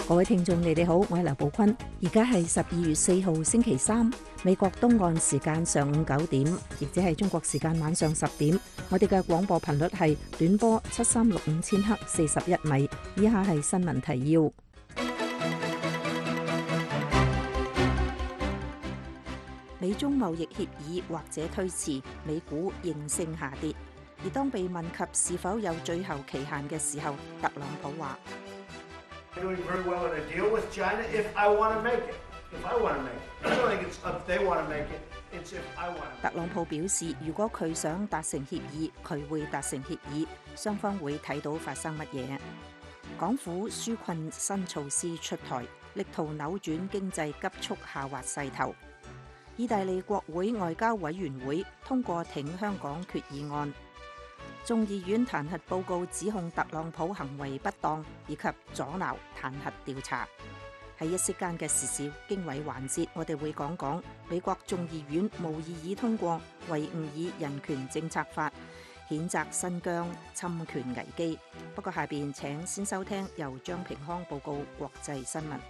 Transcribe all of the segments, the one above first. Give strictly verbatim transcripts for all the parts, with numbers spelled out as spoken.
各位聽眾，你哋好，我係劉寶坤。而家係十二月四號星期三，美國東岸時間上午九點，亦即係中國時間晚上十點。我哋嘅廣播頻率係短波七三六五千赫四十一米。以下係新聞提要。美中貿易協議或者推遲，美股應聲下跌。而當被問及是否有最後期限嘅時候，特朗普話：特朗普表示，如果佢想達成協議，佢會達成協議，雙方會睇到發生乜嘢。港府紓困新措施出台，力圖扭轉經濟急速下滑勢頭。意大利國會外交委員會通過挺香港決議案。眾議院彈劾報告指控特朗普行為不當，以及阻撓彈劾調查。喺一息間嘅時事經緯環節，我哋會講講美國眾議院無異議通過維吾爾人權政策法，譴責新疆侵權危機。不過下邊請先收聽由張平康報告國際新聞。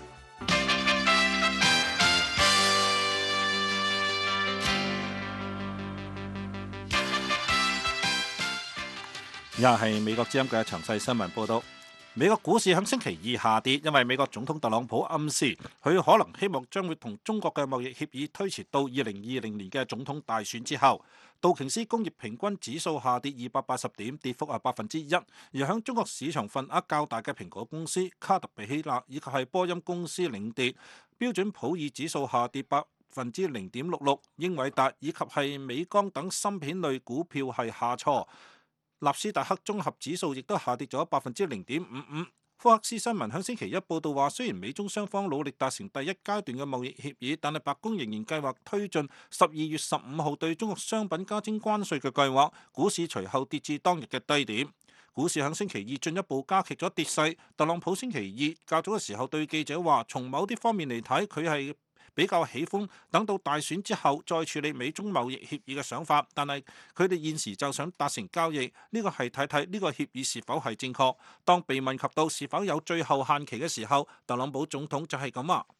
以下係美國之音嘅詳細新聞報道。美國股市喺星期二下跌，因為美國總統特朗普暗示佢可能希望將會同中國嘅貿易協議推遲到二零二零年嘅總統大選之後。道瓊斯工業平均指數下跌二百八十點，跌幅係百分之一。而喺中國市場份額較大嘅蘋果公司、卡特彼希勒以及係波音公司領跌。標準普爾指數下跌百分之零點六六，英偉達以及係美光等芯片類股票係下挫。納斯達克綜合指數亦都下跌咗百分之零點五五。福克斯新聞喺星期一報道話，雖然美中雙方努力達成第一階段嘅貿易協議，但係白宮仍然計劃推進十二月十五號對中國商品加徵關稅嘅計劃。股市隨後跌至當日嘅低點。股市喺星期二進一步加劇咗跌勢。特朗普星期二較早嘅時候對記者話，從某啲方面嚟睇，佢係比較喜歡等到大選之後再處理美中貿易協議嘅想法，但係佢哋現時就想達成交易，呢個係睇睇呢個協議是否係正確。當被問及到是否有最後限期嘅時候，特朗普總統就係咁話。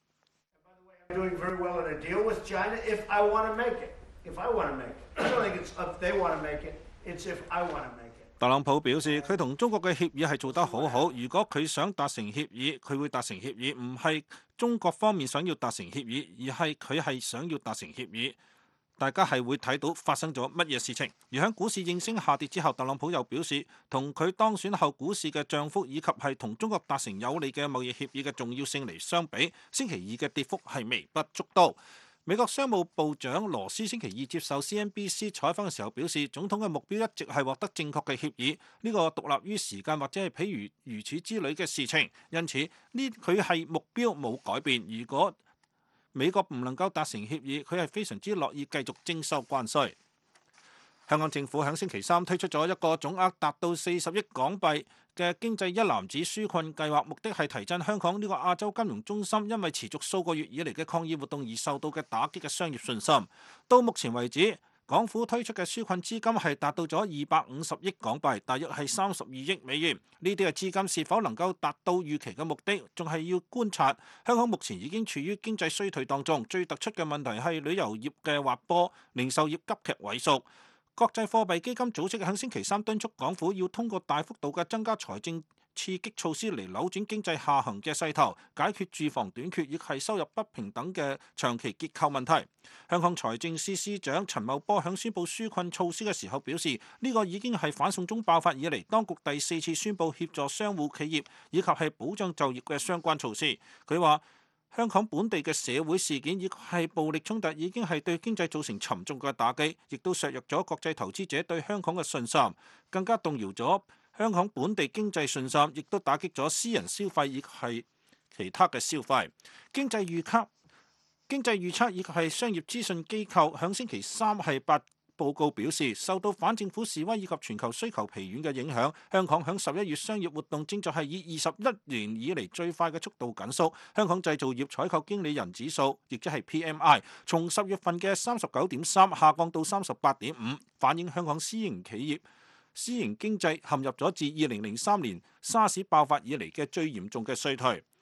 特朗普表示，佢同中國嘅協議係做得好好。如果佢想達成協議，佢會達成協議，唔係中國方面想要達成協議，而係佢係想要達成協議。大家係會睇到發生咗乜嘢事情。而喺股市應聲下跌之後，特朗普又表示，同佢當選後股市嘅漲幅以及係同中國達成有利嘅貿易協議嘅重要性嚟相比，星期二嘅跌幅係微不足道。美國商務部長羅斯星期二接受 C N B C 採訪嘅時候表示，總統嘅目標一直係獲得正確嘅協議，呢個獨立於時間或者係譬如如此之類嘅事情，因此呢佢係目標冇改變。如果美國唔能夠達成協議，佢係非常之樂意繼續徵收關稅。香港政府喺星期三推出咗一個總額達到四十億港幣嘅經濟一籃子紓困計劃，目的係提振香港呢個亞洲金融中心因為持續數個月以嚟嘅抗議活動而受到嘅打擊嘅商業信心。到目前為止，港府推出嘅紓困資金係達到咗二百五十億港幣，大約係三十二億美元。呢啲嘅資金是否能夠達到預期嘅目的，仲係要觀察。香港目前已經處於經濟衰退當中，最突出嘅問題係旅遊業嘅滑坡，零售業急劇萎縮。國際貨幣基金組織喺星期三敦促港府要通過大幅度嘅增加財政刺激措施嚟扭轉經濟下行嘅勢頭，解決住房短缺亦係收入不平等嘅長期結構問題。香港財政司司長陳茂波喺宣布紓困措施嘅時候表示，呢個已經係反送中爆發以嚟當局第四次宣布協助商戶企業以及係保障就業嘅相關措施。佢話，香港本地嘅社會事件亦係暴力衝突，已經係對經濟造成沉重嘅打擊，亦都削弱咗國際投資者對香港嘅信心，更加動搖咗香港本地經濟信心，亦都打擊咗私人消費以及係其他嘅消費。經濟預測、經濟預測以及係商業資訊機構響星期三係八報告表示，受到反政府示威以及全球需求疲軟嘅影響，香港響十一月商業活動正在係以二十一年以嚟最快嘅速度緊縮。香港製造業採購經理人指數，亦即係 P M I， 從十月份嘅三十九點三下降到三十八點五，反映香港私營企業、私營經濟陷入咗自二零零三年沙士爆發以嚟嘅最嚴重嘅衰退。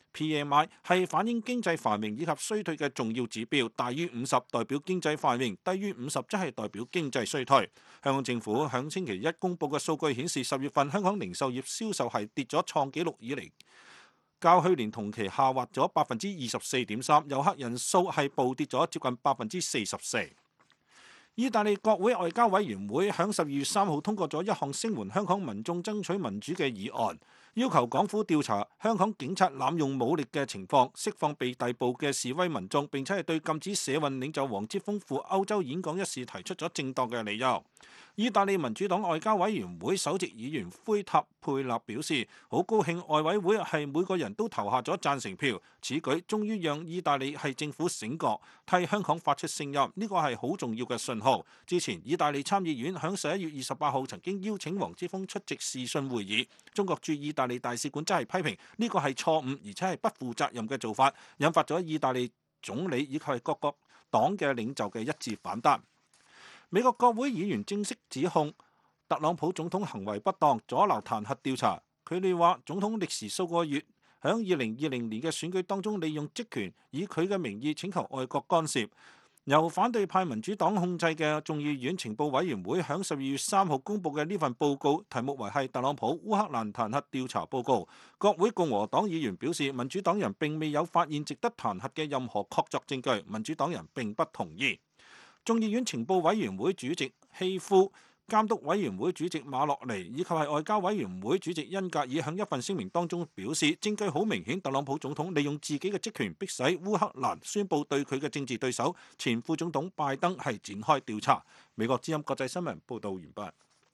P M I 係反映經濟繁榮以及衰退嘅重要指標，大於五十代表經濟繁榮，低於五十則係代表經濟衰退。香港政府響星期一公佈嘅數據顯示，十月份香港零售業銷售係跌咗創紀錄以嚟，較去年同期下滑咗百分之二十四點三，遊客人數係暴跌咗接近百分之四十四。意大利國會外交委員會響十二月三號通過咗一項聲援香港民眾爭取民主嘅議案，要求港府調查香港警察濫用武力嘅情況，釋放被逮捕嘅示威民眾，並且係對禁止社運領袖黃之鋒赴歐洲演講一事提出咗正當嘅理由。意大利民主黨外交委員會首席議員奎塔佩納表示，好高興外委會係每個人都投下咗贊成票，此舉終於讓意大利係政府醒覺，替香港發出聲音，呢個係好重要嘅信號。之前意大利參議院響十一月二十八號曾經邀請黃之鋒出席視訊會議，中國駐意大利大使館則係批評呢個係錯誤而且係不負責任嘅做法，引發咗意大利總理以及係各個黨嘅領袖嘅一致反彈。美國國會議員正式指控特朗普總統行為不當，阻撓彈劾調查。佢哋話總統歷時數個月響二零二零年嘅選舉當中利用職權以佢嘅名義請求外國干涉。由反對派民主黨控制嘅眾議院情報委員會響十二月三號公佈嘅呢份報告，題目為係特朗普烏克蘭彈劾調查報告。國會共和黨議員表示，民主黨人並未有發現值得彈劾嘅任何確鑿證據，民主黨人並不同意。眾議院情報委員會主席希夫、監督委員會主席馬洛尼以及係外交委員會主席恩格爾喺一份聲明當中表示，證據好明顯，特朗普總統利用自己嘅職權迫使烏克蘭宣布對佢嘅政治對手前副總統拜登係展開調查。美國之音國際新聞報道完畢。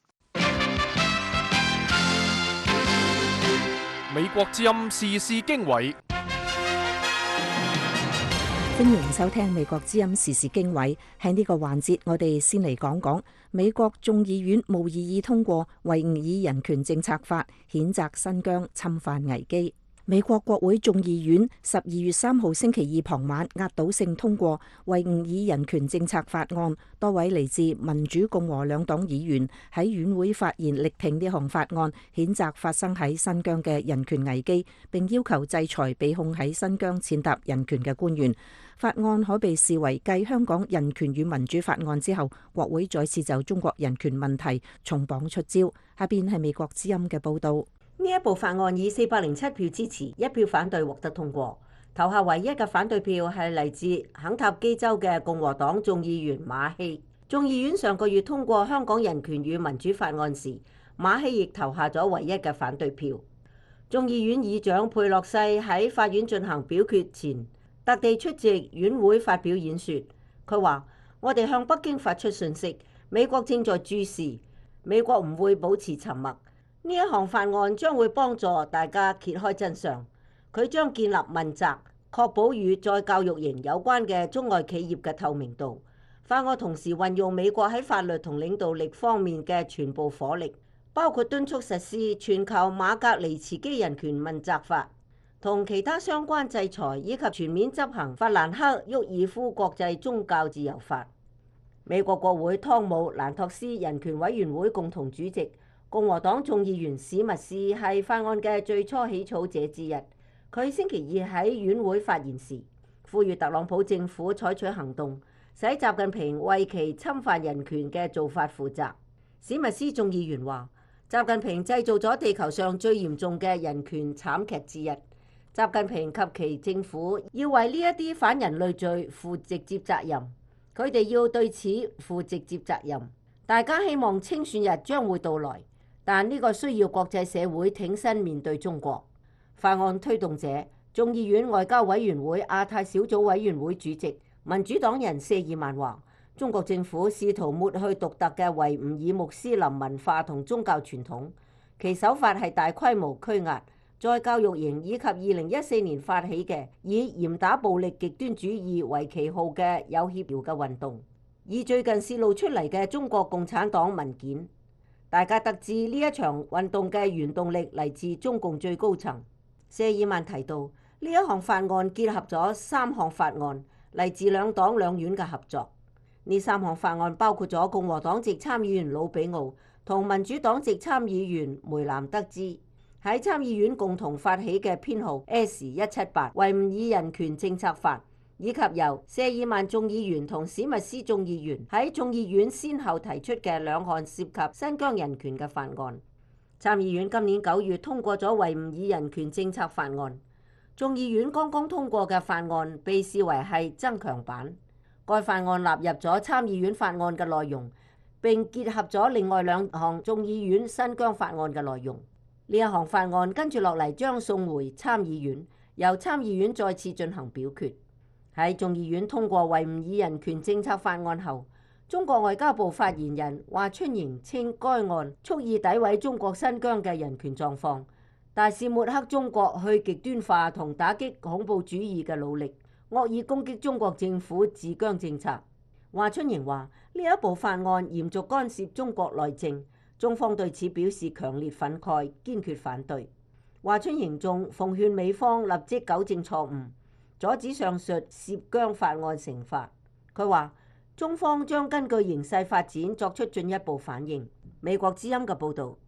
美國之音時事經緯。 歡迎收聽美國之音時事經緯。喺呢個環節，我哋先嚟講講美國眾議院無異議通過維吾爾人權政策法，譴責新疆侵犯危機。美國國會眾議院十二月三號星期二傍晚壓倒性通過維吾爾人權政策法案，多位嚟自民主共和兩黨議員喺院會發言力挺呢項法案，譴責發生喺新疆嘅人權危機，並要求制裁被控喺新疆踐踏人權嘅官員。法案可被視為繼香港人權與民主法案之後，國會再次就中國人權問題重磅出招。下邊係美國之音嘅報導。 呢一部法案以四百零七票支持、一票反對獲得通過。投下唯一嘅反對票係嚟自肯塔基州嘅共和黨眾議員馬希。眾議院上個月通過香港人權與民主法案時，馬希亦投下咗唯一嘅反對票。眾議院議長佩洛西喺法院進行表決前，特地出席院會發表演說。佢話：我哋向北京發出訊息，美國正在注視，美國唔會保持沉默。呢一項法案將會幫助大家揭開真相。佢將建立問責，確保與再教育營有關嘅中外企業嘅透明度。法案同時運用美國喺法律同領導力方面嘅全部火力，包括敦促實施全球馬格尼茨基人權問責法同其他相關制裁，以及全面執行法蘭克沃爾夫國際宗教自由法。美國國會湯姆蘭托斯人權委員會共同主席、共和黨眾議員史密斯係法案嘅最初起草者之一。佢星期二喺院會發言時，呼籲特朗普政府採取行動，使習近平為其侵犯人權嘅做法負責。史密斯眾議員話：習近平製造咗地球上最嚴重嘅人權慘劇之一。習近平及其政府要為呢一啲反人類罪負直接責任，佢哋要對此負直接責任。大家希望清算日將會到來，但呢個需要國際社會挺身面對中國。法案推動者、眾議院外交委員會亞太小組委員會主席、民主黨人謝爾曼話：中國政府試圖抹去獨特嘅維吾爾穆斯林文化同宗教傳統，其手法係大規模拘押、再教育營以及二零一四年發起嘅以嚴打暴力極端主義為旗號嘅有協調嘅運動。以最近洩露出嚟嘅中國共產黨文件，大家得知呢一場運動嘅原動力嚟自中共最高層。謝爾曼提到，呢一項法案結合咗三項法案嚟自兩黨兩院嘅合作。呢三項法案包括咗共和黨籍參議員魯比奧同民主黨籍參議員梅南德茲。 喺參議院共同發起嘅編號 S 一七八維吾爾人權政策法，以及由謝爾曼眾議員同史密斯眾議員喺眾議院先後提出嘅兩項涉及新疆人權嘅法案。參議院今年九月通過咗維吾爾人權政策法案，眾議院剛剛通過嘅法案被視為係增強版。該法案納入咗參議院法案嘅內容，並結合咗另外兩項眾議院新疆法案嘅內容。呢一項法案跟住落嚟將送回參議院，由參議院再次進行表決。喺眾議院通過維吾爾人權政策法案後，中國外交部發言人華春瑩稱該案蓄意詆毀中國新疆嘅人權狀況，大肆抹黑中國去極端化同打擊恐怖主義嘅努力，惡意攻擊中國政府治疆政策。華春瑩話：呢一部法案嚴重干涉中國內政，中方對此表示強烈憤慨，堅決反對。華春瑩仲奉勸美方立即糾正錯誤，阻止上述涉疆法案成法。佢話：中方將根據形勢發展作出進一步反應。美國之音嘅報導。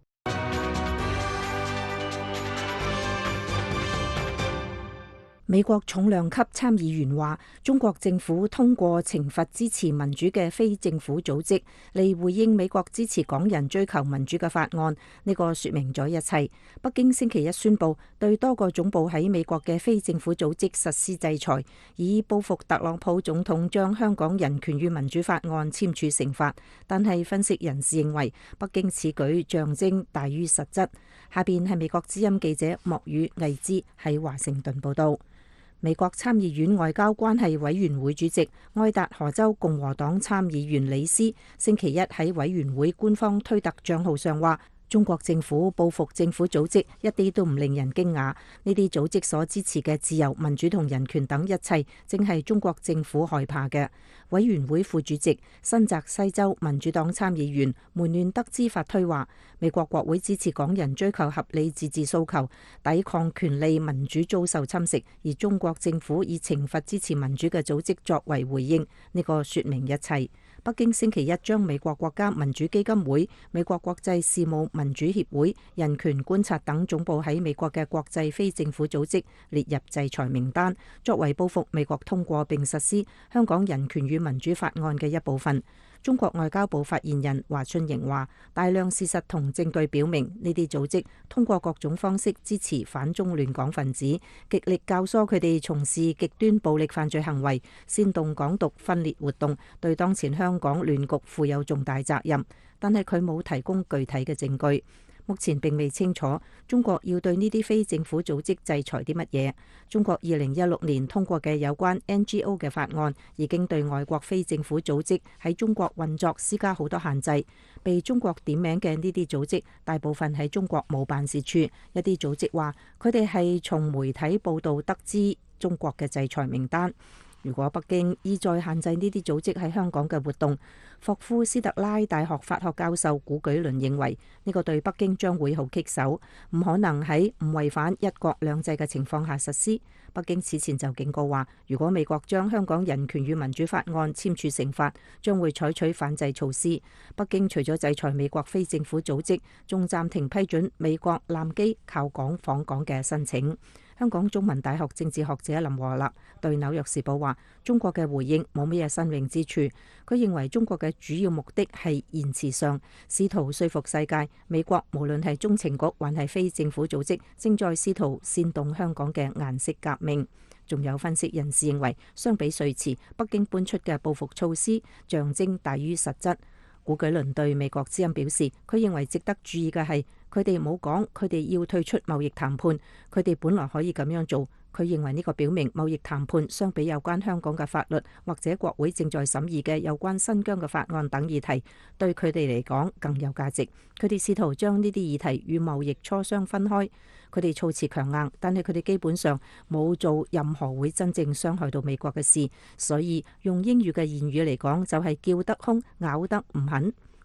美國重量級參議員話，中國政府通過懲罰支持民主嘅非政府組織嚟回應美國支持港人追求民主嘅法案，呢個說明咗一切。北京星期一宣布對多個總部喺美國嘅非政府組織實施制裁，以報復特朗普總統將香港人權與民主法案簽署成法。但係分析人士認為，北京此舉象徵大於實質。下邊係美國之音記者莫宇魏之喺華盛頓報道。美國參議院外交關係委員會主席愛達荷州共和黨參議員李斯星期一喺委員會官方推特賬號上話，中國政府報復政府組織一啲都唔令人驚訝，呢啲組織所支持嘅自由、民主同人權等一切，正係中國政府害怕嘅。委員會副主席新澤西州民主黨參議員門亂德茲發推話，美國國會支持港人追求合理自治訴求，抵抗權利民主遭受侵蝕，而中國政府以懲罰支持民主嘅組織作為回應，呢個說明一切。北京星期一將美國國家民主基金會、美國國際事務民主協會、人權觀察等總部喺美國嘅國際非政府組織列入制裁名單，作為報復美國通過並實施香港人權與民主法案嘅一部分。中國外交部發言人華春瑩話：大量事實同證據表明，呢啲組織通過各種方式支持反中亂港分子，極力教唆佢哋從事極端暴力犯罪行為，煽動港獨分裂活動，對當前香港亂局負有重大責任。但係佢冇提供具體嘅證據。目前並未清楚中國要對呢啲非政府組織制裁啲乜嘢。中國二零一六年通過嘅有關 N G O 嘅法案已經對外國非政府組織喺中國運作施加好多限制。被中國點名嘅呢啲組織大部分喺中國冇辦事處。一啲組織話佢哋係從媒體報道得知中國嘅制裁名單。如果北京意在限制呢啲組織喺香港嘅活動，霍夫斯特拉大學法學教授古舉倫認為呢個對北京將會好棘手，唔可能喺唔違反一國兩制嘅情況下實施。北京此前就警告話，如果美國將香港人權與民主法案簽署成法，將會採取反制措施。北京除咗制裁美國非政府組織，仲暫停批准美國艦機靠港訪港嘅申請。香港中文大學政治學者林和立對紐約時報話，中國嘅回應冇咩嘢新穎之處。佢認為中國嘅主要目的係言辭上，試圖說服世界，美國無論係中情局還係非政府組織，正在試圖煽動香港嘅顏色革命。仲有分析人士認為，相比瑞慈，北京搬出嘅報復措施象徵大於實質。古舉倫對美國之音表示，佢認為值得注意嘅係，佢哋冇講佢哋要退出貿易談判，佢哋本來可以咁樣做。佢認為呢個表明貿易談判相比有關香港嘅法律或者國會正在審議嘅有關新疆嘅法案等議題，對佢哋嚟講更有價值。佢哋試圖將呢啲議題與貿易磋商分開。佢哋措辭強硬，但係佢哋基本上冇做任何會真正傷害到美國嘅事，所以用英語嘅言語嚟講，就係叫得兇咬得唔狠。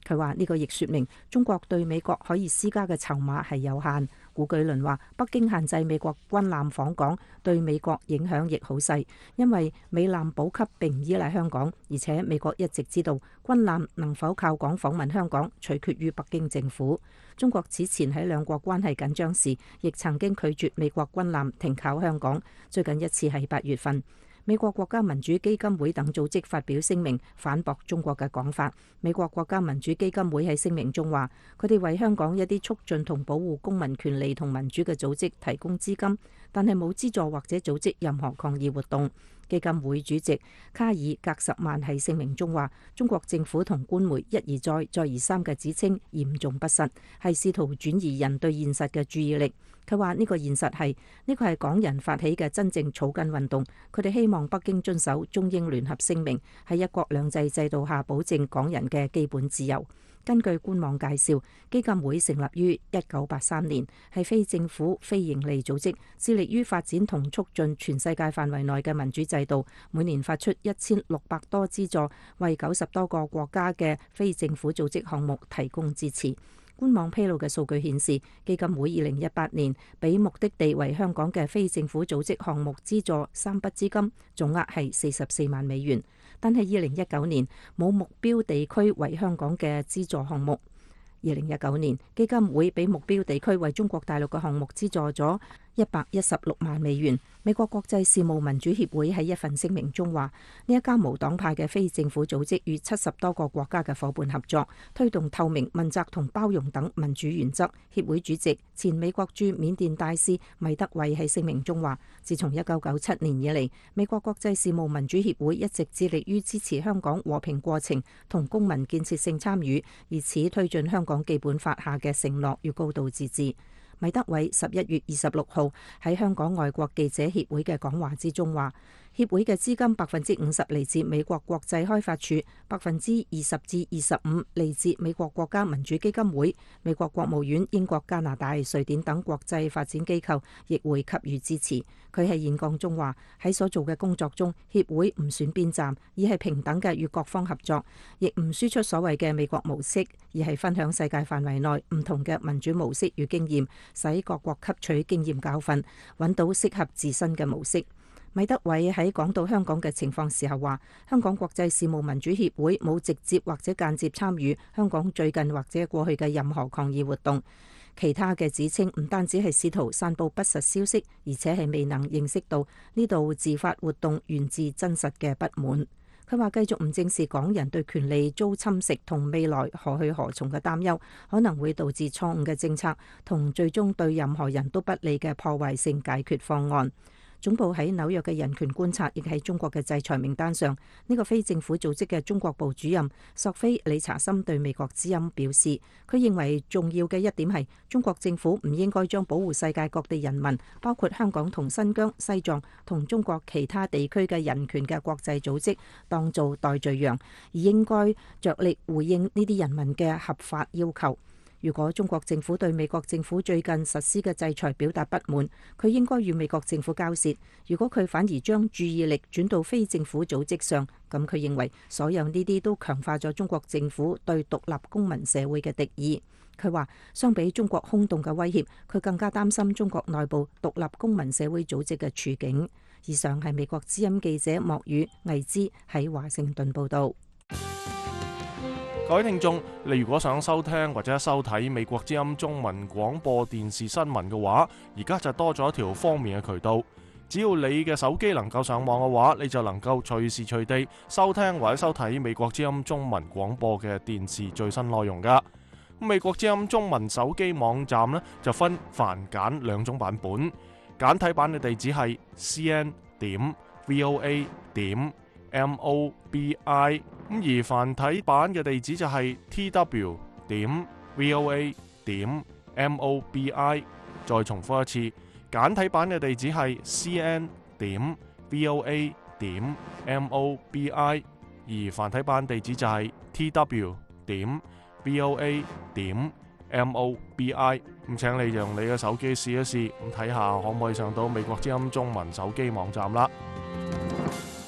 佢話呢個亦說明中國對美國可以施加嘅籌碼係有限。古巨倫話，北京限制美國軍艦訪港對美國影響亦好細，因為美艦補給並唔依賴香港，而且美國一直知道軍艦能否靠港訪問香港取決於北京政府。中國此前喺兩國關係緊張時，亦曾經拒絕美國軍艦停靠香港，最近一次係八月份。美國國家民主基金會等組織發表聲明反駁中國嘅講法。美國國家民主基金會喺聲明中話，佢哋為香港一啲促進同保護公民權利同民主嘅組織提供資金，但係冇資助或者組織任何抗議活動。基金會主席卡爾格什曼喺聲明中話，中國政府同官媒一而再再而三嘅指稱嚴重不實，係試圖轉移人對現實嘅注意力。佢話呢個現實係呢個係港人發起嘅真正草根運動，佢哋希望北京遵守中英聯合聲明，喺一國兩制制度下保證港人嘅基本自由。根據官網介紹，基金會成立於一九八三年，係非政府非營利組織，致力於發展同促進全世界範圍內嘅民主制度。每年發出一千六百多資助，為九十多個國家嘅非政府組織項目提供支持。官網披露嘅數據顯示，基金會二零一八年俾目的地為香港嘅非政府組織項目資助三筆資金，總額係四十四萬美元。但係二零一九年冇目標地區為香港嘅資助項目。二零一九年基金會俾目標地區為中國大陸嘅項目資助咗一百一十六萬美元。美國國際事務民主協會喺一份聲明中話，呢一家無黨派嘅非政府組織與七十多個國家嘅夥伴合作，推動透明、問責同包容等民主原則。協會主席前美國駐緬甸大使米德偉喺聲明中話，自從一九九七年以嚟，美國國際事務民主協會一直致力於支持香港和平過程同公民建設性參與，以此推進香港基本法下嘅承諾與高度自治。米德偉十一月二十六號喺香港外國記者協會嘅講話之中話，協會嘅資金百分之五十嚟自美國國際開發署，百分之二十至二十五嚟自美國國家民主基金會、美國國務院、英國、加拿大、瑞典等國際發展機構亦會給予支持。佢喺演講中話，喺所做嘅工作中，協會唔選邊站，而係平等嘅與各方合作，亦唔輸出所謂嘅美國模式，而係分享世界範圍內唔同嘅民主模式與經驗，使各國吸取經驗教訓，揾到適合自身嘅模式。米德偉喺講到香港嘅情況時候話，香港國際事務民主協會冇直接或者間接參與香港最近或者過去嘅任何抗議活動。其他嘅指稱唔單止係試圖散佈不實消息，而且係未能認識到呢度自發活動源自真實嘅不滿。佢話繼續唔正視港人對權利遭侵蝕同未來何去何從嘅擔憂，可能會導致錯誤嘅政策同最終對任何人都不利嘅破壞性解決方案。總部喺紐約嘅人權觀察亦喺中國嘅制裁名單上。呢個非政府組織嘅中國部主任索菲理查森對美國之音表示，佢認為重要嘅一點係中國政府唔應該將保護世界各地人民，包括香港同新疆、西藏同中國其他地區嘅人權嘅國際組織當做代罪羊，而應該着力回應呢啲人民嘅合法要求。如果中國政府對美國政府最近實施嘅制裁表達不滿，佢應該與美國政府交涉。如果佢反而將注意力轉到非政府組織上，咁佢認為所有呢啲都強化咗中國政府對獨立公民社會嘅敵意。佢話，相比中國空洞嘅威脅，佢更加擔心中國內部獨立公民社會組織嘅處境。以上係美國之音記者莫宇魏之喺華盛頓報導。 各位聽眾，你如果想收聽或者收睇美國之音中文廣播電視新聞嘅話，而家就多咗一條方便嘅渠道。只要你嘅手機能夠上網嘅話，你就能夠隨時隨地收聽或者收睇美國之音中文廣播嘅電視最新內容噶。美國之音中文手機網站呢，就分繁簡兩種版本，簡體版嘅地址係 c n 點 v o a 點 m o b i。咁而繁體版嘅地址就係 t w 點 v o a 點 m o b i。再重複一次，簡體版嘅地址係 c n 點 v o a 點 m o b i。而繁體版地址就係 t w 點 v o a 點 m o b i。咁請你用你嘅手機試一試，咁睇下可唔可以上到美國之音中文手機網站啦。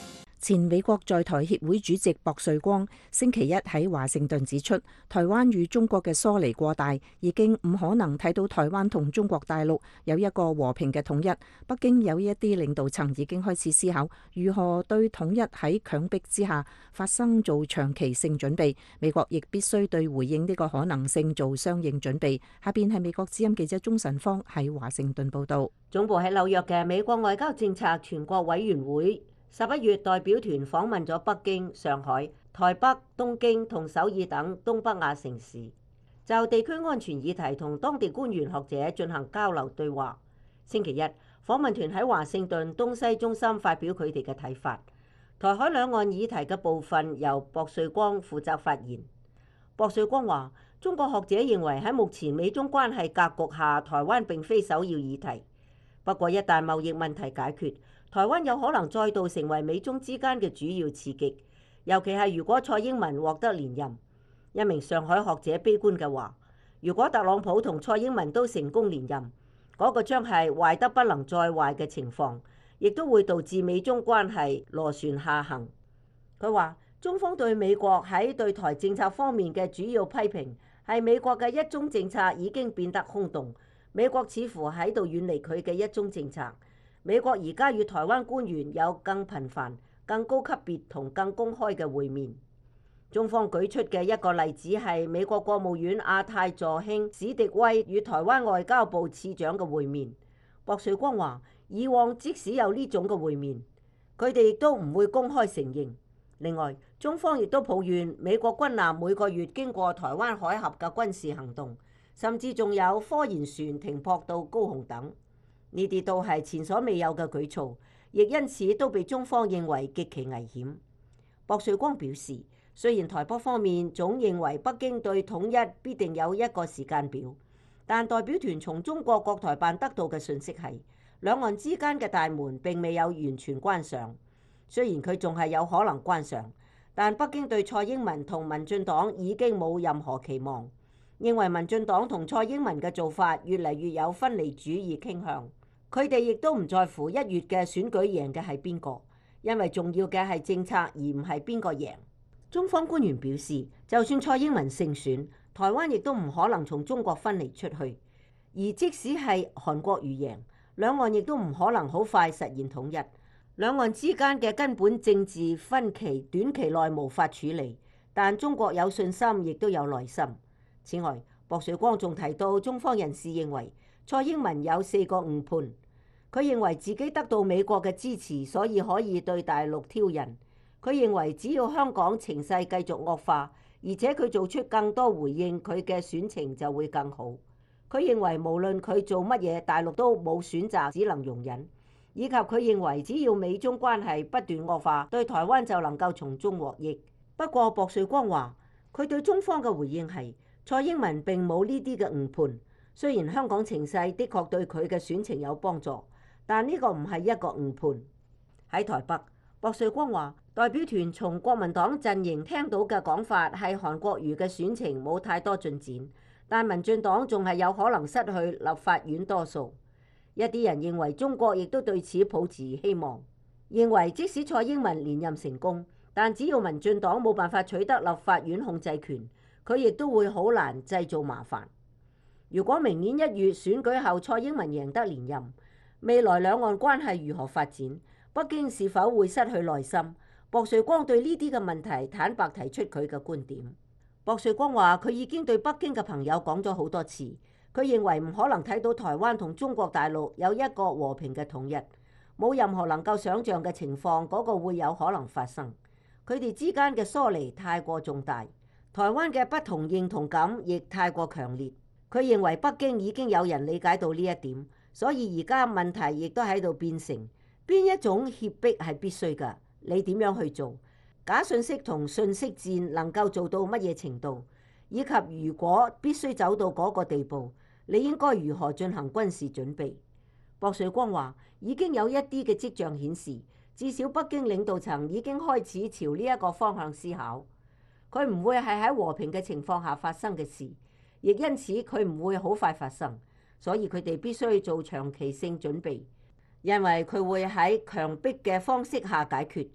前美國在台協會主席薄瑞光星期一喺華盛頓指出，台灣與中國嘅疏離過大，已經唔可能睇到台灣同中國大陸有一個和平嘅統一。北京有一啲領導層已經開始思考如何對統一喺強迫之下發生做長期性準備，美國亦必須對回應呢個可能性做相應準備。下邊係美國之音記者鍾晨芳喺華盛頓報道。 總部喺紐約嘅美國外交政策全國委員會十一月代表團訪問咗北京、上海、台北、東京同首爾等東北亞城市，就地區安全議題同當地官員學者進行交流對話。星期一，訪問團喺華盛頓東西中心發表佢哋嘅睇法。台海兩岸議題嘅部分由薄瑞光負責發言。薄瑞光話：中國學者認為喺目前美中關係格局下，台灣並非首要議題。不過一旦貿易問題解決，台灣有可能再度成為美中之間嘅主要刺激，尤其係如果蔡英文獲得連任。一名上海學者悲觀嘅話：如果特朗普同蔡英文都成功連任，嗰個將係壞得不能再壞嘅情況，亦都會導致美中關係螺旋下行。佢話：中方對美國喺對台政策方面嘅主要批評係美國嘅一中政策已經變得空洞，美國似乎喺度遠離佢嘅一中政策。美國而家與台灣官員有更頻繁、更高級別同更公開嘅會面。中方舉出嘅一個例子係美國國務院亞太助卿史迪威與台灣外交部次長嘅會面。薄瑞光話：以往即使有呢種嘅會面，佢哋亦都唔會公開承認。另外，中方亦都抱怨美國軍艦每個月經過台灣海峽嘅軍事行動，甚至仲有科研船停泊到高雄等。呢啲都係前所未有嘅舉措，亦因此都被中方認為極其危險。薄瑞光表示，雖然台北方面總認為北京對統一必定有一個時間表，但代表團從中國國台辦得到嘅訊息係，兩岸之間嘅大門並未有完全關上。雖然佢仲係有可能關上，但北京對蔡英文同民進黨已經冇任何期望，認為民進黨同蔡英文嘅做法越嚟越有分離主義傾向。佢哋亦都唔在乎一月嘅選舉贏嘅係邊個，因為重要嘅係政策而唔係邊個贏。中方官員表示，就算蔡英文勝選，台灣亦都唔可能從中國分離出去。而即使係韓國瑜贏，兩岸亦都唔可能好快實現統一。兩岸之間嘅根本政治分歧短期內無法處理，但中國有信心，亦都有耐心。此外，薄瑞光仲提到，中方人士認為蔡英文有四個誤判。佢認為自己得到美國嘅支持，所以可以對大陸挑釁。佢認為只要香港情勢繼續惡化，而且佢做出更多回應，佢嘅選情就會更好。佢認為無論佢做乜嘢，大陸都冇選擇，只能容忍。以及佢認為只要美中關係不斷惡化，對台灣就能夠從中獲益。不過薄瑞光話，佢對中方嘅回應係蔡英文並冇呢啲嘅誤判。雖然香港情勢的確對佢嘅選情有幫助，但呢個唔係一個誤判。喺台北，薄瑞光話，代表團從國民黨陣營聽到嘅講法係韓國瑜嘅選情冇太多進展，但民進黨仲係有可能失去立法院多數。一啲人認為中國亦都對此抱持希望，認為即使蔡英文連任成功，但只要民進黨冇辦法取得立法院控制權，佢亦都會好難製造麻煩。如果明年一月選舉後蔡英文贏得連任，未來兩岸關係如何發展？北京是否會失去耐心？薄瑞光對呢啲嘅問題坦白提出佢嘅觀點。薄瑞光話：佢已經對北京嘅朋友講咗好多次，佢認為唔可能睇到台灣同中國大陸有一個和平嘅統一，冇任何能夠想像嘅情況，嗰個會有可能發生。佢哋之間嘅疏離太過重大，台灣嘅不同認同感亦太過強烈。佢認為北京已經有人理解到呢一點，所以而家問題亦都喺度變成邊一種脅迫係必須㗎？你點樣去做？假信息同信息戰能夠做到乜嘢程度？以及如果必須走到嗰個地步，你應該如何進行軍事準備？薄瑞光話已經有一啲嘅跡象顯示，至少北京領導層已經開始朝呢一個方向思考。佢唔會係喺和平嘅情況下發生嘅事。亦因此佢唔會好快發生，所以佢哋必須做長期性準備，因為佢會喺強迫嘅方式下解決，而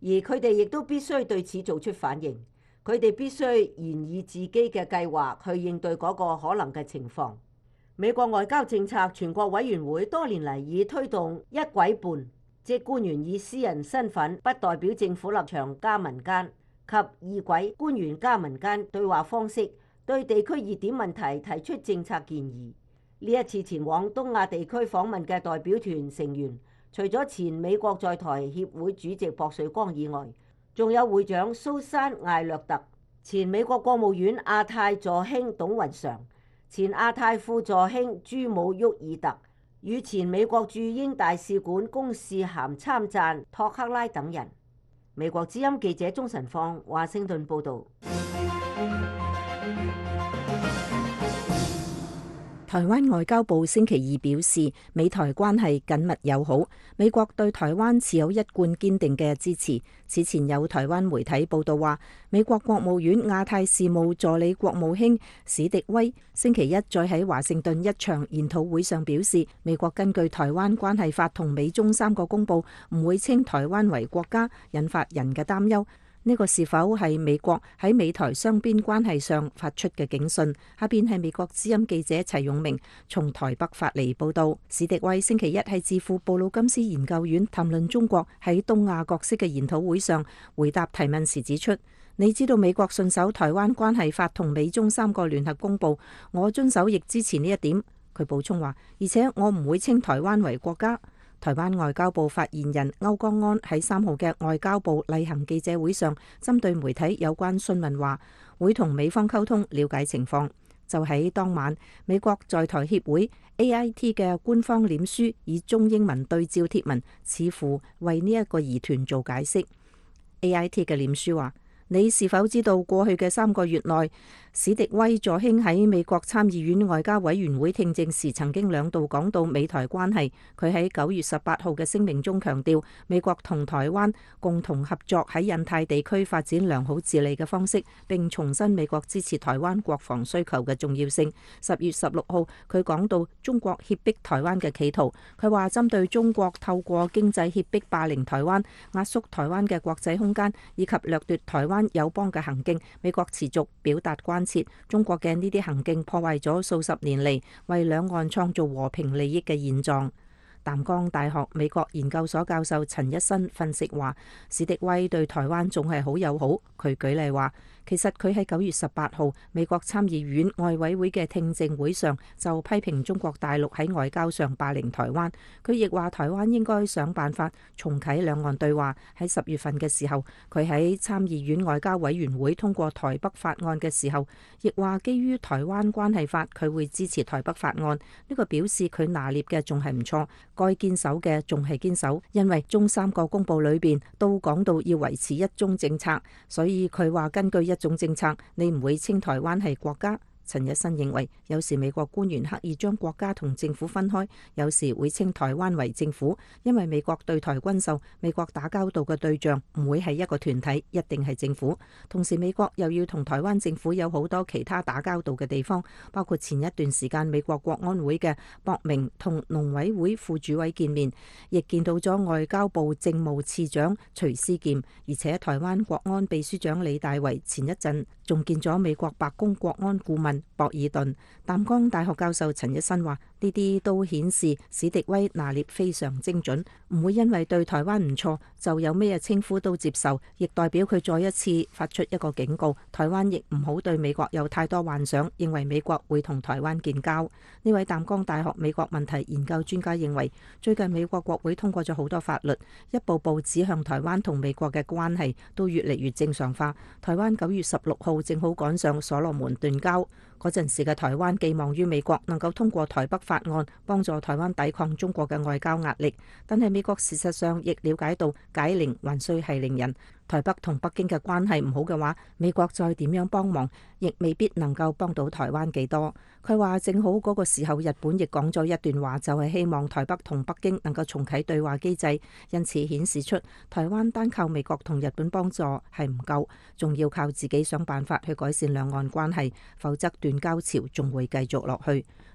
而佢哋亦都必須對此做出反應。佢哋必須研擬自己嘅計劃去應對嗰個可能嘅情況。美國外交政策全國委員會多年嚟以推動一軌半，即官員以私人身份不代表政府立場加民間，及二軌官員加民間對話方式，對地區熱點問題提出政策建議。呢一次前往東亞地區訪問嘅代表團成員，除咗前美國在台協會主席薄瑞光以外，仲有會長蘇珊艾略特、前美國國務院亞太助卿董雲常、前亞太副助卿朱姆沃爾特與前美國駐英大使館公使銜參贊托克拉等人。美國之音記者鍾晨放華盛頓報導。 台灣外交部星期二表示，美台關係緊密友好，美國對台灣持有一貫堅定嘅支持。此前有台灣媒體報道話，美國國務院亞太事務助理國務卿史迪威星期一再喺華盛頓一場研討會上表示，美國根據《台灣關係法》同美中三個公報，唔會稱台灣為國家，引發人嘅擔憂。呢個是否係美國喺美台雙邊關係上發出嘅警訊？下邊係美國之音記者齊永明從台北發嚟報道。史迪威星期一喺智庫布魯金斯研究院談論中國喺東亞角色嘅研討會上回答提問時指出，你知道美國信守台灣關係法同美中三個聯合公報，我遵守亦支持呢一點。佢補充話，而且我唔會稱台灣為國家。台灣外交部發言人歐江安喺三號嘅外交部例行記者會上，針對媒體有關詢問話，會同美方溝通了解情況。就喺當晚，美國在台協會 A I T 嘅官方臉書以中英文對照貼文，似乎為呢一個疑團做解釋。A I T 嘅臉書話，你是否知道過去嘅三個月內，史迪威助卿喺美國參議院外交委員會聽證時曾經兩度講到美台關係。佢喺九月十八號嘅聲明中強調，美國同台灣共同合作喺印太地區發展良好治理嘅方式，並重申美國支持台灣國防需求嘅重要性。十月十六號，佢講到中國脅迫台灣嘅企圖。佢話針對中國透過經濟脅迫霸凌台灣、壓縮台灣嘅國際空間以及掠奪台灣友邦嘅行徑，美國持續表達關切。中國嘅呢啲行徑破壞咗數十年嚟為兩岸創造和平利益嘅現狀。淡江大學美國研究所教授陳一新分析話，史迪威對台灣仲係好友好。佢舉例話，其實佢喺九月十八號美國參議院外委會嘅聽證會上就批評中國大陸喺外交上霸凌台灣。佢亦話台灣應該想辦法重啟兩岸對話。喺十月份嘅時候，佢喺參議院外交委員會通過台北法案嘅時候，亦話基於台灣關係法，佢會支持台北法案。呢個表示佢拿捏嘅仲係唔錯，該堅守嘅仲係堅守，因為中三個公報裏邊都講到要維持一中政策，所以佢話根據一種政策，你唔會稱台灣係國家。陳日新認為，有時美國官員刻意將國家同政府分開，有時會稱台灣為政府，因為美國對台軍售，美國打交道嘅對象唔會係一個團體，一定係政府。同時，美國又要同台灣政府有好多其他打交道嘅地方，包括前一段時間美國國安會嘅博明同農委會副主委見面，亦見到咗外交部政務次長徐思劍，而且台灣國安秘書長李大維前一陣仲見咗美國白宮國安顧問博爾頓。淡江大學教授陳一新話，呢啲都顯示史迪威拿捏非常精準，唔會因為對台灣唔錯就有咩稱呼都接受，亦代表佢再一次發出一個警告，台灣亦唔好對美國有太多幻想，認為美國會同台灣建交。呢位淡江大學美國問題研究專家認為，最近美國國會通過咗好多法律，一步步指向台灣同美國嘅關係都越嚟越正常化。台灣九月十六號正好趕上所羅門斷交嗰陣時嘅台灣，寄望於美國能夠通過台北法案，幫助台灣抵抗中國嘅外交壓力。但係美國事實上亦了解到解鈴還須繫鈴人，台北同北京嘅關係唔好嘅話，美國再點樣幫忙，亦未必能夠幫到台灣幾多。佢話正好嗰個時候，日本亦講咗一段話，就係希望台北同北京能夠重啟對話機制，因此顯示出台灣單靠美國同日本幫助係唔夠，仲要靠自己想辦法去改善兩岸關係，否則斷交潮仲會繼續落去。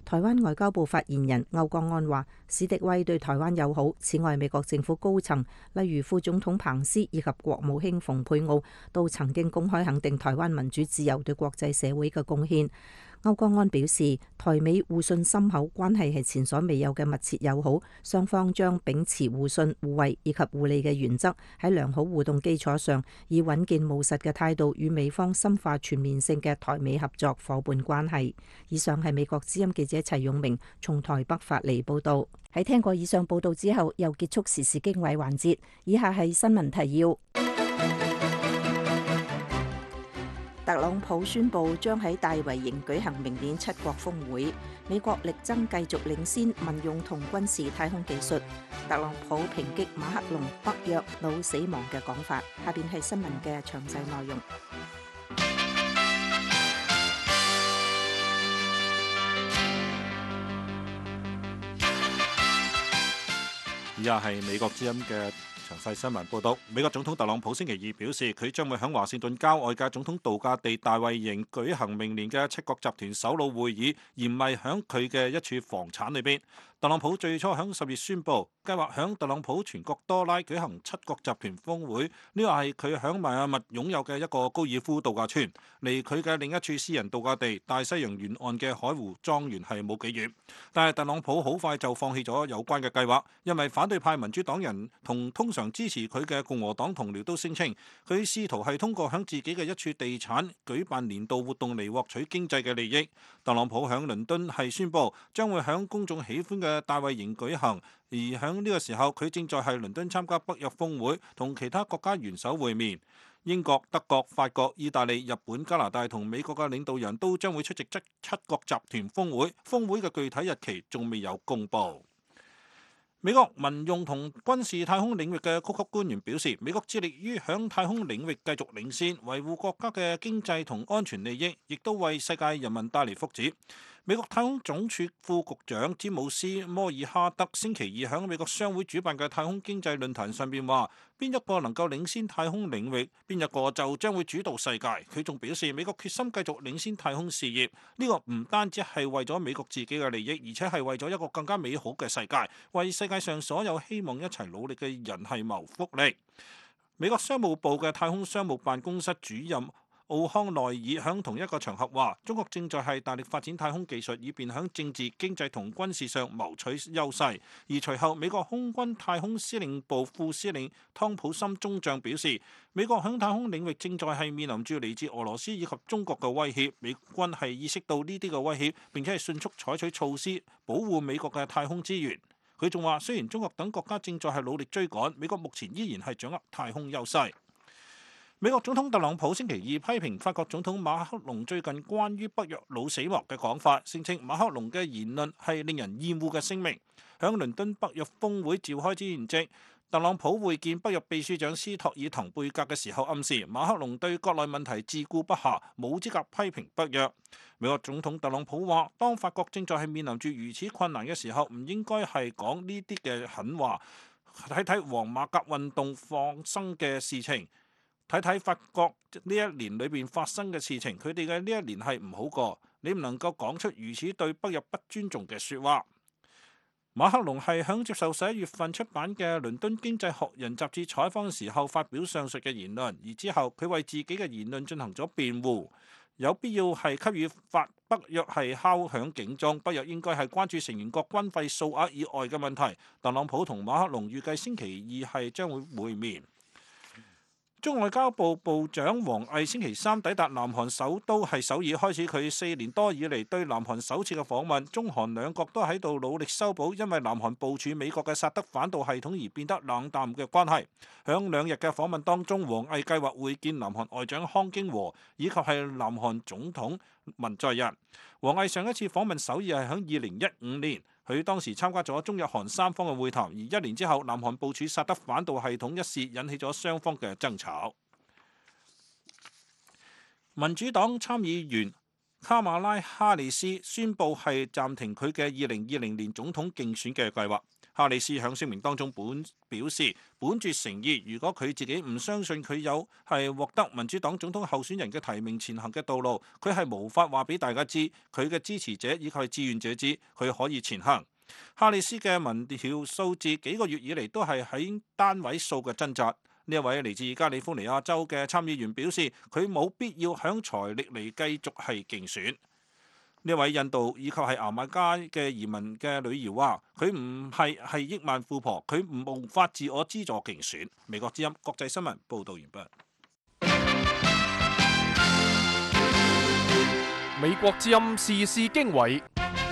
台灣外交部發言人歐江安話：史迪威對台灣友好。此外，美國政府高層，例如副總統彭斯以及國務卿蓬佩奧，都曾經公開肯定台灣民主自由對國際社會嘅貢獻。歐江安表示，台美互信深厚，關係係前所未有嘅密切友好，雙方將秉持互信、互惠以及互利嘅原則，喺良好互動基礎上，以穩健務實嘅態度與美方深化全面性嘅台美合作夥伴關係。以上係美國之音記者齊永明從台北發嚟報道。喺聽過以上報道之後，又結束時事經緯環節。以下係新聞提要。特朗普宣布將喺大衛營舉行明年七國峰會，美國力爭繼續領先民用同軍事太空技術。特朗普抨擊馬克龍北約腦死亡嘅講法。下邊係新聞嘅詳細內容。 以下係美國之音嘅詳細新聞報道。美國總統特朗普星期二表示，佢將會喺華盛頓郊外嘅總統度假地大衛營舉行明年嘅七國集團首腦會議，而唔係喺佢嘅一處房產裏邊。特朗普最初喺十月宣布，計劃喺特朗普全國多拉舉行七國集團峰會。呢個係佢喺邁阿密擁有嘅一個高爾夫度假村，離佢嘅另一處私人度假地大西洋沿岸嘅海湖莊園係冇幾遠。但係特朗普好快就放棄咗有關嘅計劃，因為反對派民主黨人同通常支持佢嘅共和黨同僚都聲稱，佢試圖係通過喺自己嘅一處地產舉辦年度活動嚟獲取經濟嘅利益。特朗普喺倫敦係宣布將會喺公眾喜歡嘅大衛營舉行，而喺呢個時候佢正在係倫敦參加北約峰會，同其他國家元首會面。英國、德國、法國、意大利、日本、加拿大同美國嘅領導人都將會出席七七國集團峰會，峰會嘅具體日期仲未有公布。美國民用同軍事太空領域嘅高級官員表示，美國致力於響太空領域繼續領先，維護國家嘅經濟同安全利益，亦都為世界人民帶嚟福祉。美國太空總署副局長詹姆斯·摩爾哈德星期二喺美國商會主辦嘅太空經濟論壇上邊話，邊一個能夠領先太空領域，邊一個就將會主導世界。佢仲表示，美國決心繼續領先太空事業，呢個唔單止係為咗美國自己嘅利益，而且係為咗一個更加美好嘅世界，為世界上所有希望一齊努力嘅人係謀福利。美國商務部嘅太空商務辦公室主任奧康內爾喺同一個場合話，中國正在係大力發展太空技術，以便喺政治、經濟同軍事上謀取優勢。而隨後，美國空軍太空司令部副司令湯普森中將表示，美國喺太空領域正在係面臨住嚟自俄羅斯以及中國嘅威脅，美軍係意識到呢啲嘅威脅，並且係迅速採取措施保護美國嘅太空資源。佢仲話，雖然中國等國家正在係努力追趕，美國目前依然係掌握太空優勢。美國總統特朗普星期二批評法國總統馬克龍最近關於北約腦死亡嘅講法，聲稱馬克龍嘅言論係令人厭惡嘅聲明。響倫敦北約峰會召開之前夕，特朗普會見北約秘書長斯托爾滕貝格嘅時候，暗示馬克龍對國內問題自顧不暇，冇資格批評北約。美國總統特朗普話，當法國正在係面臨住如此困難嘅時候，唔應該係講呢啲嘅狠話。睇睇黃馬甲運動放生嘅事情。睇睇法國呢一年裏邊發生嘅事情，佢哋嘅呢一年係唔好過，你唔能夠講出如此對北約不尊重嘅説話。馬克龍係響接受十一月份出版嘅《倫敦經濟學人》雜誌採訪嘅時候發表上述嘅言論，而之後佢為自己嘅言論進行咗辯護，有必要係給予法北約係敲響警鐘，北約應該係關注成員國軍費數額以外嘅問題。特朗普同馬克龍預計星期二係將會會面。中外交部部長王毅星期三抵達南韓首都係首爾，開始佢四年多以嚟對南韓首次嘅訪問。中韓兩國都喺度努力修補因為南韓部署美國嘅薩德反導系統而變得冷淡嘅關係。響兩日嘅訪問當中，王毅計劃會見南韓外長康京和以及係南韓總統文在寅。王毅上一次訪問首爾係響二零一五年。佢當時參加咗中日韓三方嘅會談，而一年之後，南韓部署薩德反導系統一事引起咗雙方嘅爭吵。民主黨參議員卡馬拉哈里斯宣布係暫停佢嘅二零二零年總統競選嘅計劃。 哈里斯響聲明當中本表示，本住誠意，如果佢自己唔相信佢有係獲得民主黨總統候選人嘅提名前行嘅道路，佢係無法話俾大家知，佢嘅支持者以及係志願者知佢可以前行。哈里斯嘅民調數字幾個月以嚟都係喺單位數嘅掙扎。呢一位嚟自加利福尼亞州嘅參議員表示，佢冇必要響財力嚟繼續係競選。呢位印度以及係牙買加嘅移民嘅女兒話：佢唔係係億萬富婆，佢唔無法自我資助競選。美國之音國際新聞報導完畢。 美國之音時事經緯。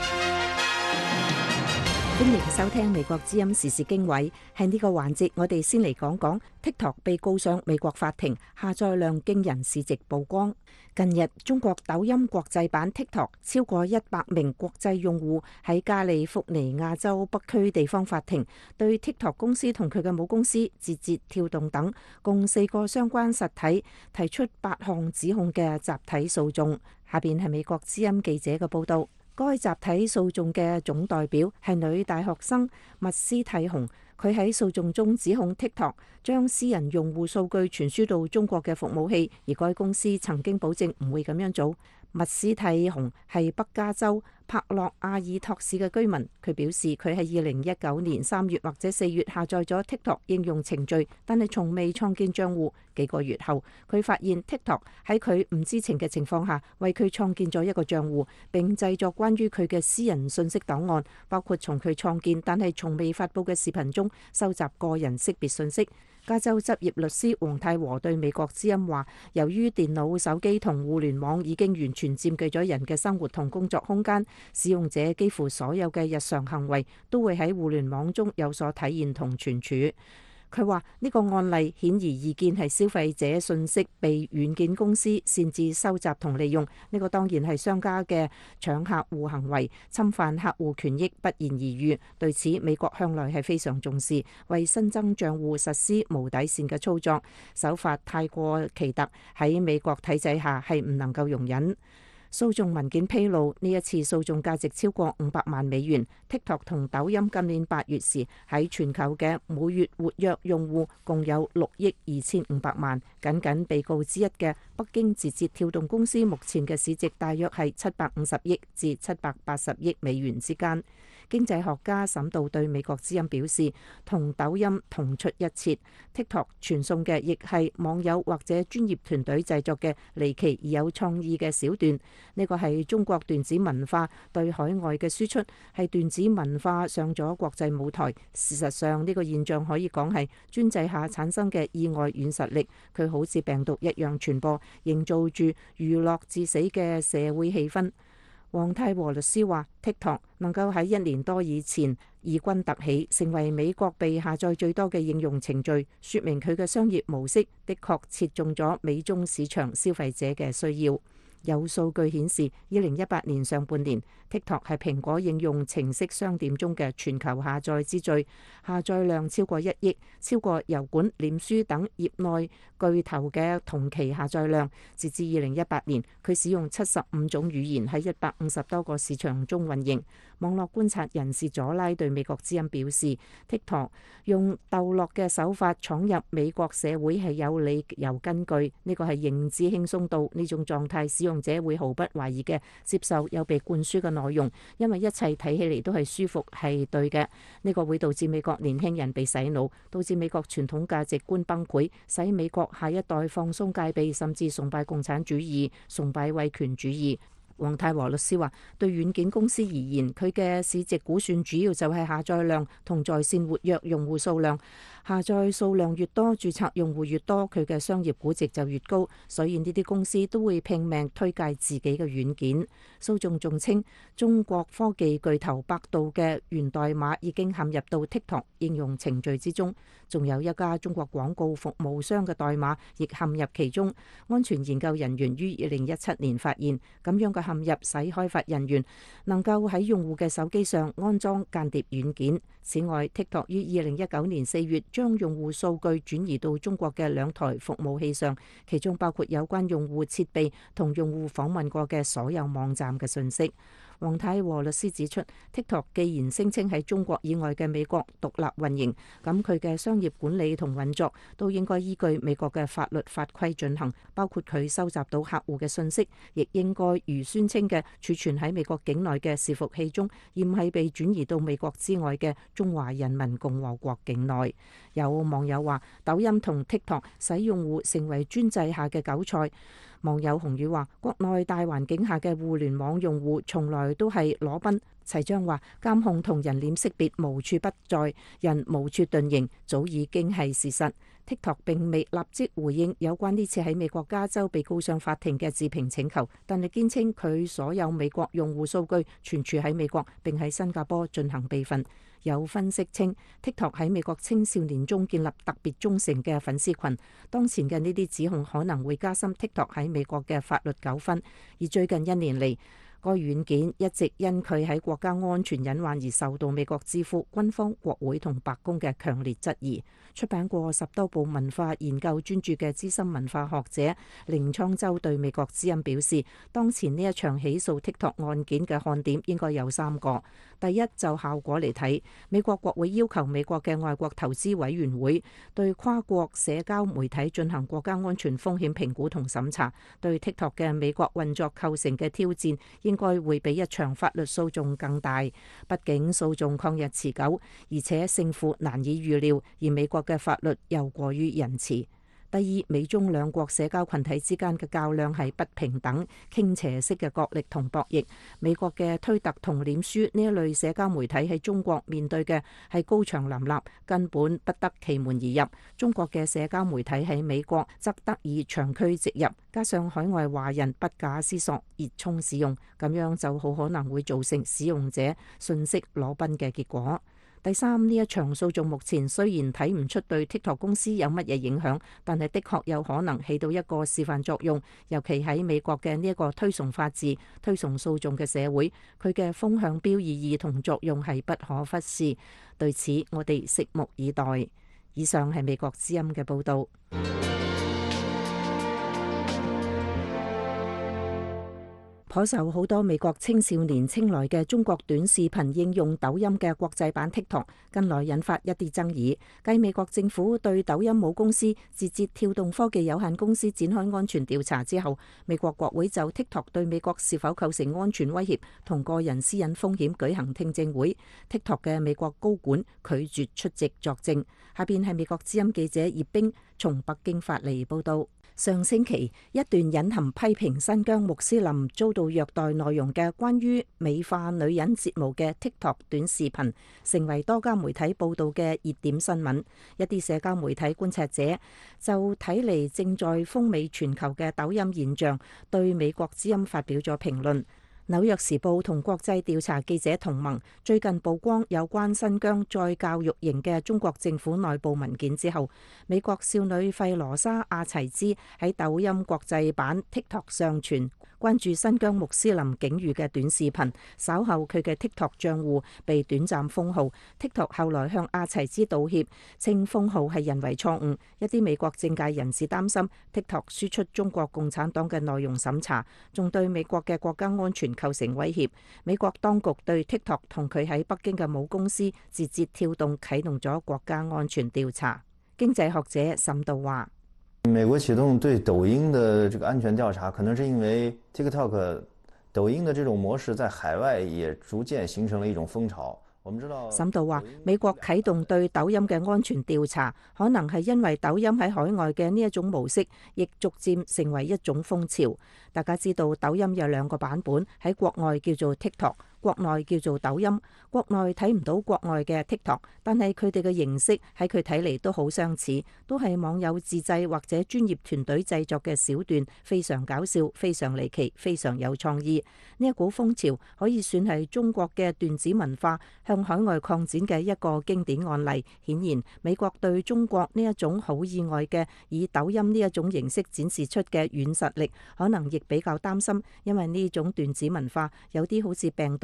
歡迎收聽美國之音時事經緯。喺呢個環節，我哋先嚟講講 TikTok 被告上美國法庭，下載量驚人市值曝光。近日，中國抖音國際版 TikTok 超過一百名國際用戶喺加利福尼亞州北區地方法庭對 TikTok 公司同佢嘅母公司字節跳動等共四個相關實體提出八項指控嘅集體訴訟。下邊係美國之音記者嘅報道。該集體訴訟嘅總代表係女大學生麥斯蒂雄，佢喺訴訟中指控 TikTok 將私人用戶數據傳輸到中國嘅服務器，而該公司曾經保證唔會咁樣做。麥斯蒂雄係北加州帕洛阿爾托市嘅居民，佢表示佢喺二零一九年三月或者四月下載咗 TikTok 應用程序，但係從未創建賬戶。幾個月後，佢發現 TikTok 喺佢唔知情嘅情況下為佢創建咗一個賬戶，並製作關於佢嘅私人信息檔案，包括從佢創建但係從未發佈嘅視頻中收集個人識別信息。加州執業律師黃泰和對美國之音話，由於電腦、手機同互聯網已經完全佔據咗人嘅生活同工作空間，使用者幾乎所有嘅日常行為都會喺互聯網中有所體現同存儲。佢話呢個案例顯而易見係消費者信息被軟件公司擅自收集同利用，呢個當然係商家嘅搶客戶行為，侵犯客戶權益不言而喻。對此，美國向來係非常重視，為新增賬戶實施無底線嘅操作，手法太過奇特，喺美國體制下係唔能夠容忍。訴訟文件披露，呢一次訴訟價值超過五百萬美元。TikTok 同抖音今年八月時喺全球嘅每月活躍用戶共有六億二千五百萬。僅僅被告之一嘅北京字節跳動公司目前嘅市值大約係七百五十億至七百八十億美元之間。經濟學家沈道對美國之音表示，同抖音同出一轍。TikTok 傳送嘅亦係網友或者專業團隊製作嘅離奇而有創意嘅小段。呢個係中國段子文化對海外嘅輸出，係段子文化上咗國際舞台。事實上，呢個現象可以講係專制下產生嘅意外軟實力，佢好似病毒一樣傳播，營造住娛樂至死嘅社會氣氛。黃泰和律師話 TikTok 能夠喺一年多以前異軍突起，成為美國被下載最多嘅應用程序，說明佢嘅商業模式的確切中咗美中市場消費者嘅需要。有數據顯示，二零一八年上半年 TikTok 係蘋果應用程式商店中嘅全球下載之最，下載量超過一億，超過油管、臉書等業內巨頭嘅同期下載量。截至二零一八年，佢使用七十五種語言喺一百五十多個市場中運營。網絡觀察人士佐拉對美國之音表示， TikTok 用逗樂嘅手法闖入美國社會係有理由根據，呢個係認知輕鬆到呢種狀態，使用者會毫不懷疑嘅接受有被灌輸嘅內容，因為一切睇起嚟都係舒服係對嘅。呢個會導致美國年輕人被洗腦，導致美國傳統價值觀崩潰，使美國下一代放鬆戒備，甚至崇拜共產主義、崇拜威權主義。黃泰和律師話，對軟件公司而言，佢嘅市值估算主要就係下載量同在線活躍用戶數量。下載數量越多，註冊用戶越多，佢嘅商業估值就越高，所以呢啲公司都會拼命推介自己嘅軟件。訴訟仲稱，中國科技巨頭百度嘅源代碼已經陷入到 TikTok 應用程序之中，仲有一家中國廣告服務商嘅代碼亦陷入其中。安全研究人員於二零一七年發現，咁樣嘅陷入使開發人員能夠喺用戶嘅手機上安裝間諜軟件。此外 ，TikTok 於二零一九年四月將用戶數據轉移到中國嘅兩台服務器上，其中包括有關用戶設備同用戶訪問過嘅所有網站嘅信息。 黃太和律師指出 ，TikTok 既然聲稱喺中國以外嘅美國獨立運營，咁佢嘅商業管理同運作都應該依據美國嘅法律法規進行，包括佢收集到客戶嘅信息，亦應該如宣稱嘅儲存喺美國境內嘅伺服器中，而唔係被轉移到美國之外嘅中華人民共和國境內。有網友話，抖音同 TikTok 使用戶成為專制下嘅韭菜。網友紅宇話，國內大環境下嘅互聯網用戶從來都係裸奔。齊章話，監控同人臉識別無處不在，人無處遁形，早已經係事實。TikTok 並未立即回應有關呢次喺美國加州被告上法庭嘅置評請求，但係堅稱佢所有美國用戶數據存儲喺美國，並喺新加坡進行備份。有分析稱 ，TikTok 喺美國青少年中建立特別忠誠嘅粉絲群。當前嘅呢啲指控可能會加深 TikTok 喺美國嘅法律糾紛。而最近一年嚟，該軟件一直因佢喺國家安全隱患而受到美國智庫、軍方、國會同白宮嘅強烈質疑。出版過十多部文化研究專著嘅資深文化學者凌倉洲對美國之音表示，當前呢一場起訴 TikTok 案件嘅看點應該有三個。第一，就效果嚟睇，美國國會要求美國嘅外國投資委員會對跨國社交媒體進行國家安全風險評估同審查，對 TikTok 嘅美國運作構成嘅挑戰應該會比一場法律訴訟更大。畢竟訴訟曠日持久，而且勝負難以預料，而美國嘅法律又過於仁慈。第二，美中兩國社交群體之間嘅較量係不平等、傾斜式嘅角力同博弈。美國嘅推特同臉書呢一類社交媒體喺中國面對嘅係高牆林立，根本不得其門而入。中國嘅社交媒體喺美國則得以長驅直入，加上海外華人不假思索熱衷使用，咁樣就好可能會造成使用者信息裸奔嘅結果。第三，呢一場訴訟目前雖然睇唔出對 TikTok 公司有乜嘢影響，但係的確有可能起到一個示範作用，尤其喺美國嘅呢一個推崇法治、推崇訴訟嘅社會，佢嘅風向標意義同作用係不可忽視。對此，我哋拭目以待。以上係美國之音嘅報導。頗受好多美國青少年青睞嘅中國短視頻應用抖音嘅國際版 TikTok， 近來引發一啲爭議。繼美國政府對抖音母公司字節跳動科技有限公司展開安全調查之後，美國國會就 TikTok 對美國是否構成安全威脅同個人私隱風險舉行聽證會。TikTok 嘅美國高管拒絕出席作證。下邊係美國之音記者葉冰從北京發嚟報道。上星期，一段隱含批評新疆穆斯林遭到虐待內容嘅關於美化女人睫毛嘅 TikTok 短視頻，成為多家媒體報道嘅熱點新聞。一啲社交媒體觀察者就睇嚟正在風靡全球嘅抖音現象，對美國之音發表咗評論。紐約時報同國際調查記者同盟最近曝光有關新疆再教育營嘅中國政府內部文件之後，美國少女費羅莎阿齊茲喺抖音國際版 TikTok 上傳關注新疆穆斯林境遇嘅短視頻，稍後佢嘅 TikTok 賬戶被短暫封號。TikTok 後來向阿齊茲道歉，稱封號係人為錯誤。一啲美國政界人士擔心 TikTok 輸出中國共產黨嘅內容審查，仲對美國嘅國家安全構成威脅。美國當局對 TikTok 同佢喺北京嘅母公司字節跳動啟動咗國家安全調查。經濟學者沈道話： 美國啟動對抖音的這個安全調查，可能是因為 TikTok 抖音的這種模式在海外也逐漸形成了一種風潮。我們知道， 沈道話，美國啟動對抖音嘅安全調查，可能係因為抖音喺海外嘅呢一種模式，亦逐漸成為一種風潮。大家知道抖音有兩個版本，喺國外叫做 TikTok，國內叫做抖音。國內睇唔到國外嘅 TikTok，但係佢哋嘅形式喺佢睇嚟都好相似，都係網友自製或者專業團隊製作嘅小段，非常搞笑、非常離奇、非常有創意。呢一股風潮可以算係中國嘅段子文化向海外擴展嘅一個經典案例。顯然，美國對中國呢一種好意外嘅以抖音呢一種形式展示出嘅軟實力，可能亦比較擔心，因為呢種段子文化有啲好似病毒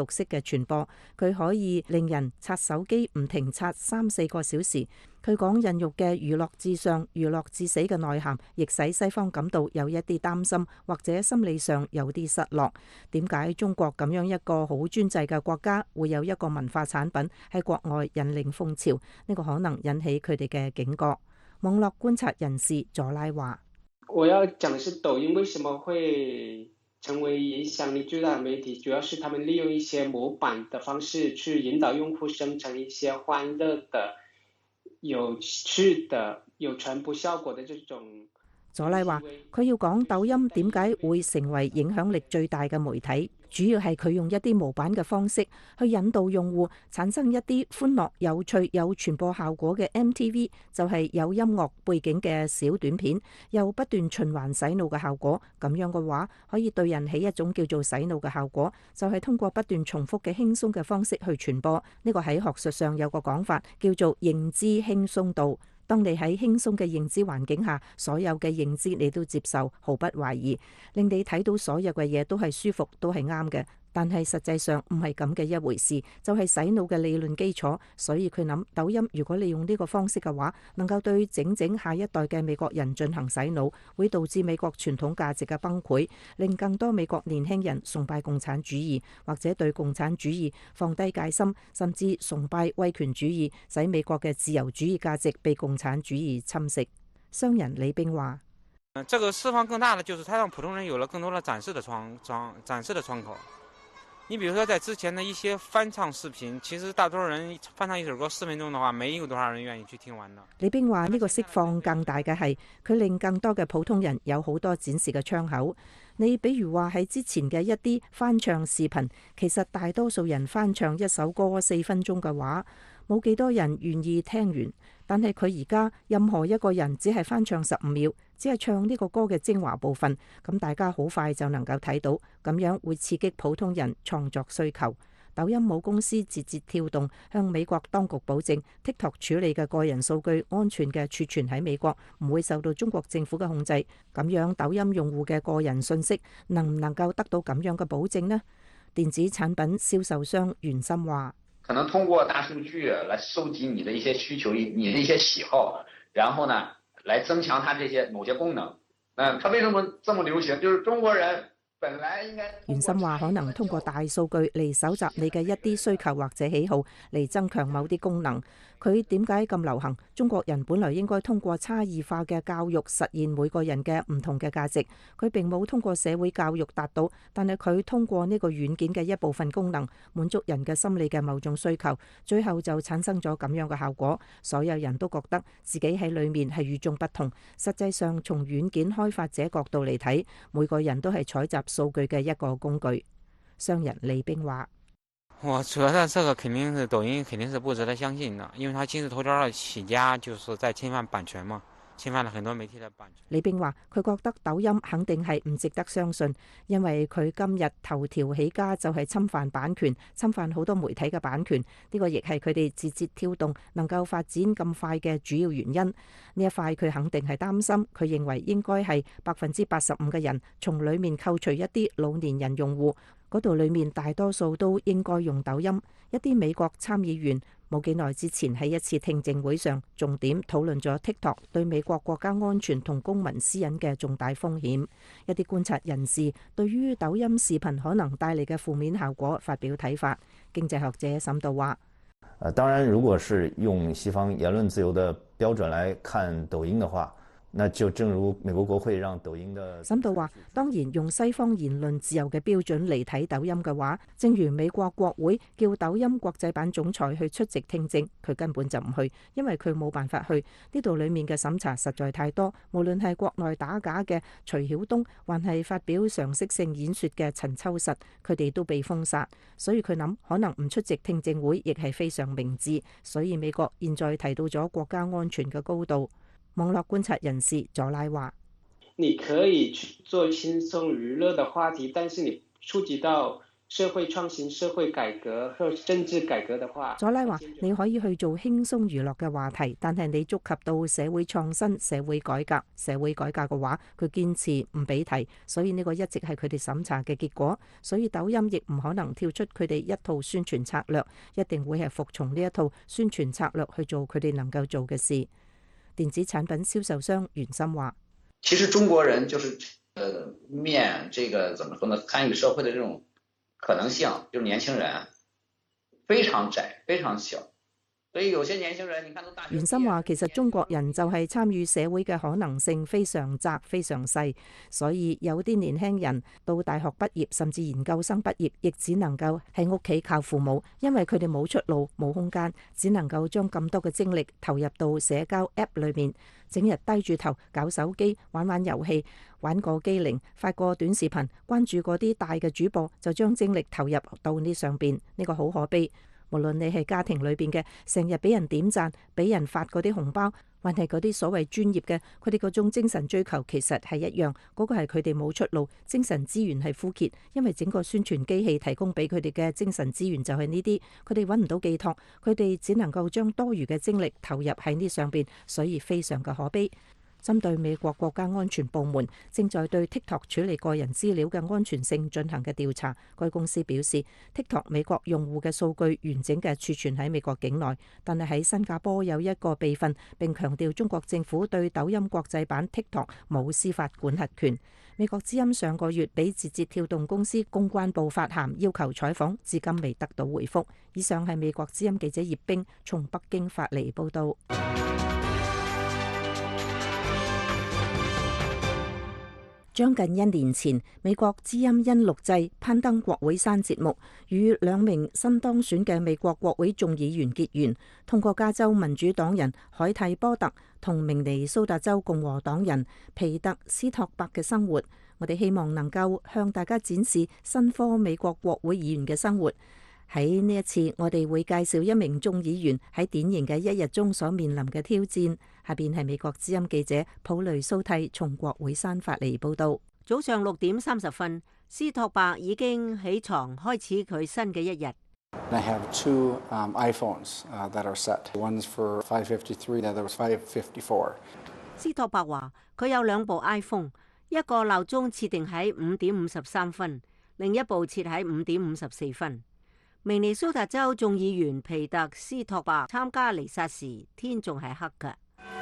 毒式嘅傳播，佢可以令人刷手機唔停刷三四個小時。佢講孕育嘅娛樂至上、娛樂至死嘅內涵，亦使西方感到有一啲擔心，或者心理上有啲失落。點解中國咁樣一個好專制嘅國家，會有一個文化產品喺國外引領風潮？呢個可能引起佢哋嘅警覺。網絡觀察人士佐拉話： 我要講的是抖音為什麼會成為影響力最大的媒體，主要是他們利用一些模板的方式去引導用戶生成一些歡樂的、有趣的、有傳播效果的這種。 佐拉話：佢要講抖音點解會成為影響力最大嘅媒體，主要係佢用一啲模板嘅方式去引導用戶產生一啲歡樂、有趣、有傳播效果嘅 M T V， 就係有音樂背景嘅小短片，又不斷循環洗腦嘅效果。咁樣嘅話，可以對人起一種叫做洗腦嘅效果，就係通過不斷重複嘅輕鬆嘅方式去傳播。呢個喺學術上有個講法叫做認知輕鬆度。當你喺輕鬆嘅認知環境下，所有嘅認知你都接受，毫不懷疑，令你睇到所有嘅嘢都係舒服，都係啱嘅。但係實際上唔係咁嘅一回事，就係洗腦嘅理論基礎。所以佢諗抖音如果你用呢個方式嘅話，能夠對整整下一代嘅美國人進行洗腦，會導致美國傳統價值嘅崩潰，令更多美國年輕人崇拜共產主義，或者對共產主義放低戒心，甚至崇拜威權主義，使美國嘅自由主義價值被共產主義侵蝕。商人李冰話： 這個釋放更大的就是它讓普通人有了更多的展示的窗窗展示的窗口。你比如說，在之前的一些翻唱視頻，其實大多數人翻唱一首歌四分鐘的話，沒有多少人願意去聽完的。 李冰話：呢個釋放更大嘅係佢令更多嘅普通人有好多展示嘅窗口。你比如話喺之前嘅一啲翻唱視頻，其實大多數人翻唱一首歌四分鐘嘅話，冇幾多人願意聽完。但係佢而家任何一個人只係翻唱十五秒，只係唱呢個歌嘅精華部分，咁大家好快就能夠睇到，咁樣會刺激普通人創作需求。抖音母公司字節跳動向美國當局保證 ，TikTok 處理嘅個人數據安全嘅儲存喺美國，唔會受到中國政府嘅控制。咁樣抖音用戶嘅個人信息能唔能夠得到咁樣嘅保證呢？電子產品銷售商袁心話： 可能通過大數據來收集你的一些需求、你的一些喜好，然後呢，來增強它這些某些功能。嗯，它為什麼這麼流行？就是中國人本來應該。 袁心話：可能通過大數據嚟搜集你嘅一啲需求或者喜好，嚟增強某啲功能。佢點解咁流行？中國人本來應該通過差異化嘅教育實現每個人嘅唔同嘅價值，佢並冇通過社會教育達到，但係佢通過呢個軟件嘅一部分功能，滿足人嘅心理嘅某種需求，最後就產生咗咁樣嘅效果。所有人都覺得自己喺裡面係與眾不同。實際上，從軟件開發者角度嚟睇，每個人都係採集數據嘅一個工具。商人李冰話： 我覺得這個肯定是抖音，肯定是不值得相信的，因為它今日頭條起家就是在侵犯版權嘛，侵犯了很多媒體的版權。 李冰話：佢覺得抖音肯定係唔值得相信，因為佢今日頭條起家就係侵犯版權，侵犯好多媒體嘅版權。呢個亦係佢哋字節跳動能夠發展咁快嘅主要原因。呢一塊佢肯定係擔心，佢認為應該係百分之八十五嘅人從裡面扣除一啲老年人用戶。嗰度裏面大多數都應該用抖音。一啲美國參議員冇幾耐之前喺一次聽證會上，重點討論咗 TikTok 對美國國家安全同公民私隱嘅重大風險。一啲觀察人士對於抖音視頻可能帶嚟嘅負面效果發表睇法。經濟學者沈道話： 呃，當然，如果是用西方言論自由的標準來看抖音的話，那就正如美國國會讓抖音的。 沈道話：當然用西方言論自由嘅標準嚟睇抖音嘅話，正如美國國會叫抖音國際版總裁去出席聽證，佢根本就唔去，因為佢冇辦法去。呢度裡面嘅審查實在太多，無論係國內打假嘅徐曉東，還係發表常識性演說嘅陳秋實，佢哋都被封殺。所以佢諗可能唔出席聽證會亦係非常明智。所以美國現在提到咗國家安全嘅高度。網絡觀察人士佐拉話： 你可以去做輕鬆娛樂的話題，但是你觸及到社會創新、社會改革和政治改革的話， 佐拉話：你可以去做輕鬆娛樂嘅話題，但係你觸及到社會創新、社會改革、社會改革嘅話，佢堅持唔俾提，所以呢個一直係佢哋審查嘅結果。所以抖音亦唔可能跳出佢哋一套宣傳策略，一定會係服從呢一套宣傳策略去做佢哋能夠做嘅事。電子產品銷售商袁森話： 其實中國人就是，呃，面這個怎麼說呢？參與社會的這種可能性，就是年輕人非常窄，非常小，所以有些年輕人，你看到大學。 袁森話：其實中國人就係參與社會嘅可能性非常窄，非常細，所以有啲年輕人到大學畢業，甚至研究生畢業，亦只能夠喺屋企靠父母，因為佢哋冇出路、冇空間，只能夠將咁多嘅精力投入到社交 App 裏面，整日低住頭搞手機、玩玩遊戲、玩個機靈、發個短視頻，關注嗰啲大嘅主播，就將精力投入到呢上邊，呢個好可悲。無論你係家庭裏邊嘅，成日俾人點讚、俾人發嗰啲紅包，還係嗰啲所謂專業嘅，佢哋嗰種精神追求其實係一樣。嗰個係佢哋冇出路，精神資源係枯竭，因為整個宣傳機器提供俾佢哋嘅精神資源就係呢啲，佢哋揾唔到寄託，佢哋只能夠將多餘嘅精力投入喺呢上邊，所以非常嘅可悲。針對美國國家安全部門正在對 TikTok 處理個人資料嘅安全性進行嘅調查，該公司表示 TikTok 美國用戶嘅數據完整嘅儲存喺美國境內，但係喺新加坡有一個備份，並強調中國政府對抖音國際版 TikTok 冇司法管轄權。美國之音上個月俾字節跳動公司公關部發函要求採訪，至今未得到回覆。以上係美國之音記者葉冰從北京發嚟報道。將近一年前，美國之音因錄製攀登國會山節目，與兩名新當選嘅美國國會眾議員結緣，通過加州民主黨人海蒂波特同明尼蘇達州共和黨人皮特斯托伯嘅生活。我哋希望能夠向大家展示新科美國國會議員嘅生活。喺呢一次，我哋會介紹一名眾議員喺典型嘅一日中所面臨嘅挑戰。下邊係美國之音記者普雷蘇蒂從國會山發嚟報道。 早上六點三十分，斯托伯已經起床開始佢新嘅一日。 I have two um, iPhones uh, that are set. One's for five fifty-three, the other was five fifty-four. 斯托伯話佢有兩部 iPhone， 一個鬧鐘設定喺五點五十三分，另一部設喺五點五十四分。明尼蘇達州眾議員皮特斯托伯參加彌撒時，天仲係黑㗎。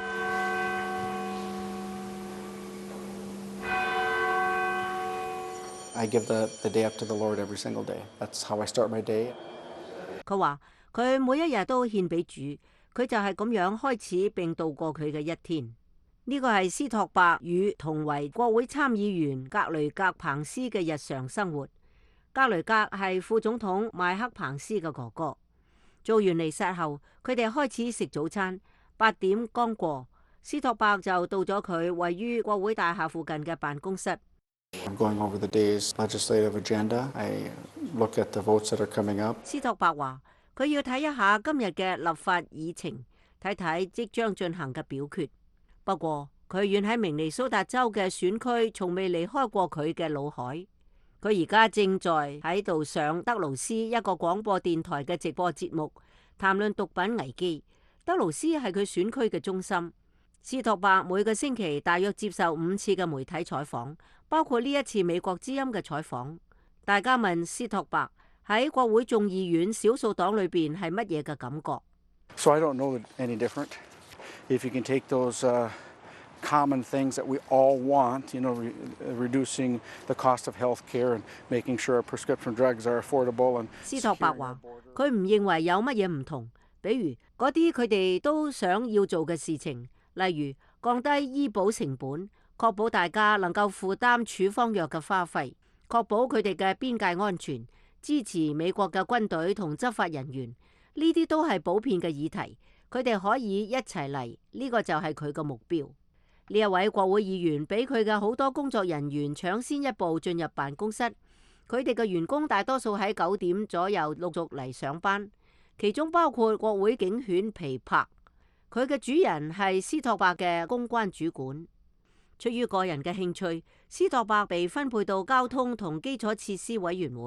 I give the, the day up to the Lord every single day. That's how I start my day. 佢話佢每一日都獻俾主，佢就係咁樣開始並度過佢嘅一天。呢個係斯托伯與同為國會參議員格雷格彭斯嘅日常生活。格雷格係副總統邁克彭斯嘅哥哥。做完彌撒後，佢哋開始食早餐。八點剛過，斯托伯就到咗佢位於國會大廈附近嘅辦公室。 I'm going over the day's legislative agenda. I look at the votes that are coming up. 斯托伯話：佢要睇一下今日嘅立法議程，睇睇即將進行嘅表決。不過佢遠喺明尼蘇達州嘅選區，從未離開過佢嘅腦海。佢而家正在喺度上德勞斯一個廣播電台嘅直播節目，談論毒品危機。德勞斯係佢選區嘅中心。斯托伯每個星期大約接受五次嘅媒體採訪，包括呢一次美國之音嘅採訪。大家問斯托伯喺國會眾議院少數黨裏邊係乜嘢嘅感覺？ So I don't know any different. If you can take those uh, common things that we all want, you know, re reducing the cost of health care and making sure our prescription drugs are affordable and 斯托伯話佢唔認為有乜嘢唔同，比如嗰啲佢哋都想要做嘅事情。例如降低醫保成本，確保大家能夠負擔處方藥嘅花費，確保佢哋嘅邊界安全，支持美國嘅軍隊同執法人員，呢啲都係普遍嘅議題。佢哋可以一齊嚟，呢個就係佢嘅目標。呢一位國會議員比佢嘅好多工作人員搶先一步進入辦公室。佢哋嘅員工大多數喺九點左右陸續嚟上班，其中包括國會警犬皮帕。佢嘅主人係斯托伯嘅公關主管。出於個人嘅興趣，斯托伯被分配到交通同基礎設施委員會，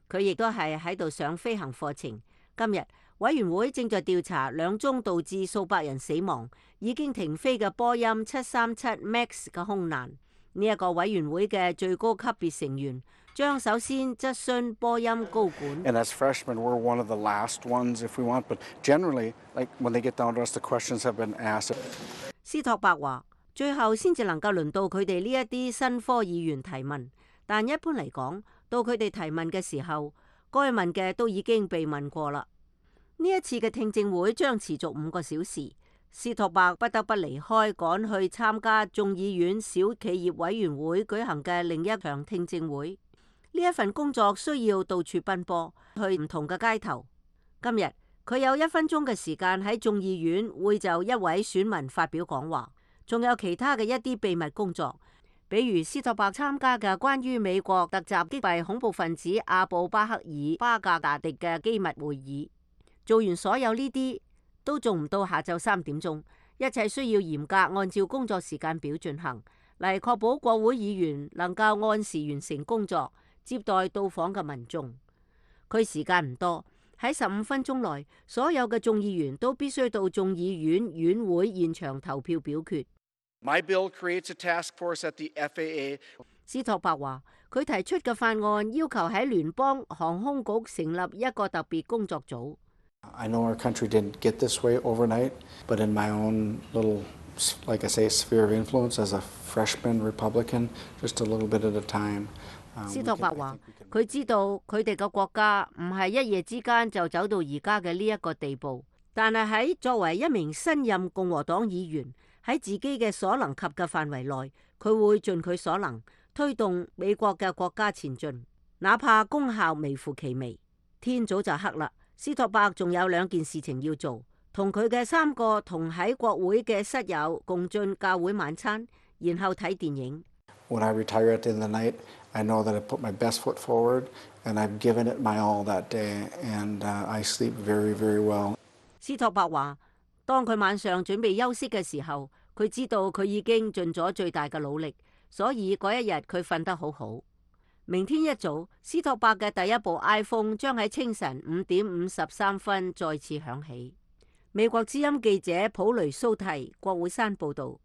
佢亦都係喺度上飛行課程。今日委員會正在調查兩宗導致數百人死亡、已經停飛嘅波音七三七 MAX 嘅空難。呢、這、一個委員會嘅最高級別成員將首先質詢波音高管。 And as freshmen, we're one of the last ones if we want, but generally, like when they get down to us, the questions have been asked. 斯托伯話：最後先至能夠輪到佢哋呢一啲新科議員提問，但一般嚟講，到佢哋提問嘅時候，該問嘅都已經被問過啦。呢一次嘅聽證會將持續五個小時。斯托伯不得不離開，趕去參加眾議院小企業委員會舉行嘅另一場聽證會。呢一份工作需要到處奔波，去唔同嘅街頭。今日佢有一分鐘嘅時間喺眾議院會就一位選民發表講話，仲有其他嘅一啲秘密工作，比如斯托伯參加嘅關於美國突襲擊斃恐怖分子阿布巴克爾巴格達迪嘅機密會議。做完所有呢啲，都做唔到下晝三點鐘，一切需要嚴格按照工作時間表進行，嚟確保國會議員能夠按時完成工作，接待到訪嘅民眾。佢時間唔多，喺十五分鐘內，所有嘅眾議員都必須到眾議院院會現場投票表決。 My bill creates a task force at the F A A. 斯托伯話：佢提出嘅法案要求喺聯邦航空局成立一個特別工作組。 I know our country didn't get this way overnight, but in my own little, like I say, sphere of influence as a freshman Republican, just a little bit at a time. 斯托伯話：佢知道佢哋個國家唔係一夜之間就走到而家嘅呢一個地步，但係喺作為一名新任共和黨議員，喺自己嘅所能及嘅範圍內，佢會盡佢所能推動美國嘅國家前進，哪怕功效微乎其微。天早就黑啦。斯托伯仲有兩件事情要做，同佢嘅三個同喺國會嘅室友共進教會晚餐，然後睇電影。 When I retire at the end of the night, I know that I put my best foot forward, and I've given it my all that day, and uh, I sleep very, very well. 斯托伯話：當佢晚上準備休息嘅時候，佢知道佢已經盡咗最大嘅努力，所以嗰一日佢瞓得好好。明天一早，斯托伯嘅第一部 iPhone 將喺清晨五點五十三分再次響起。美國之音記者普雷蘇提，國會山報導。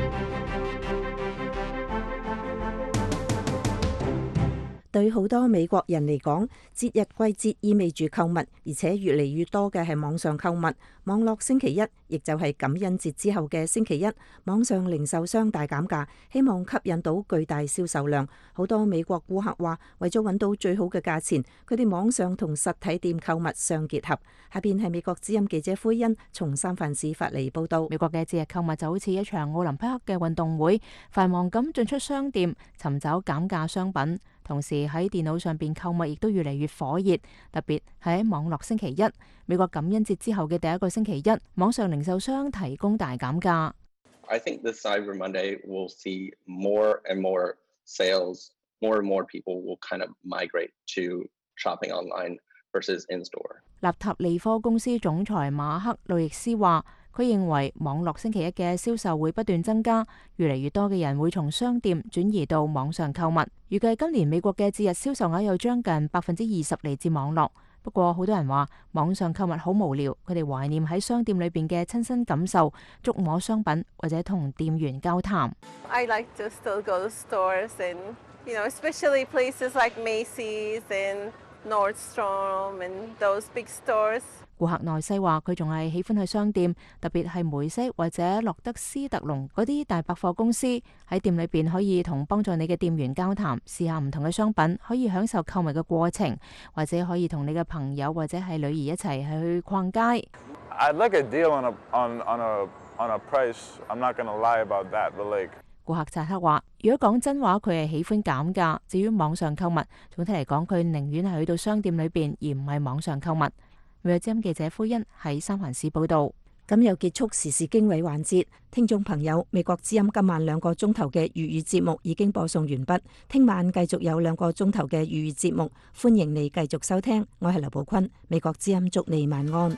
對好多美國人嚟講，節日季節意味住購物，而且越嚟越多嘅係網上購物。網絡星期一，亦就係感恩節之後嘅星期一，網上零售商大減價，希望吸引到巨大銷售量。好多美國顧客話，為咗揾到最好嘅價錢，佢哋網上同實體店購物相結合。下邊係美國之音記者灰欣從三藩市發嚟報道。 美國嘅節日購物就好似一場奧林匹克嘅運動會，繁忙咁進出商店尋找減價商品。同時喺電腦上邊購物亦都越嚟越火熱，特別係喺網絡星期一，美國感恩節之後嘅第一個星期一，網上零售商提供大減價。 I think this Cyber Monday will see more and more sales, more and more people will kind of migrate to shopping online versus in store. 納塔利科公司總裁馬克路易斯話，佢認為網絡星期一嘅銷售會不斷增加，越嚟越多嘅人會從商店轉移到網上購物。預計今年美國嘅節日銷售額有將近百分之二十嚟自網絡。不過好多人話網上購物好無聊，佢哋懷念喺商店裏邊嘅親身感受，觸摸商品或者同店員交談。 I like to still go to stores and, you know, especially places like Macy's and Nordstrom and those big stores. 顧客內西話佢仲係喜歡去商店，特別係梅西或者洛德斯特龍嗰啲大百貨公司，喺店裏邊可以同幫助你嘅店員交談，試下唔同嘅商品，可以享受購物嘅過程，或者可以同你嘅朋友或者係女兒一齊去逛街。 I'd like a deal on a on on a on a price. I'm not going to lie about that. But like 顧客扎克話：如果講真話，佢係喜歡減價。至於網上購物，總體嚟講，佢寧願係去到商店裏邊，而唔係網上購物。美國之音記者灰欣喺三藩市報道。 咁又結束時事經緯環節，聽眾朋友，美國之音今晚兩個鐘頭嘅粵語節目已經播送完畢，聽晚繼續有兩個鐘頭嘅粵語節目，歡迎你繼續收聽。我係劉寶坤，美國之音祝你晚安。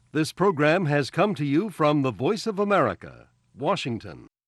This program has come to you from the Voice of America, Washington.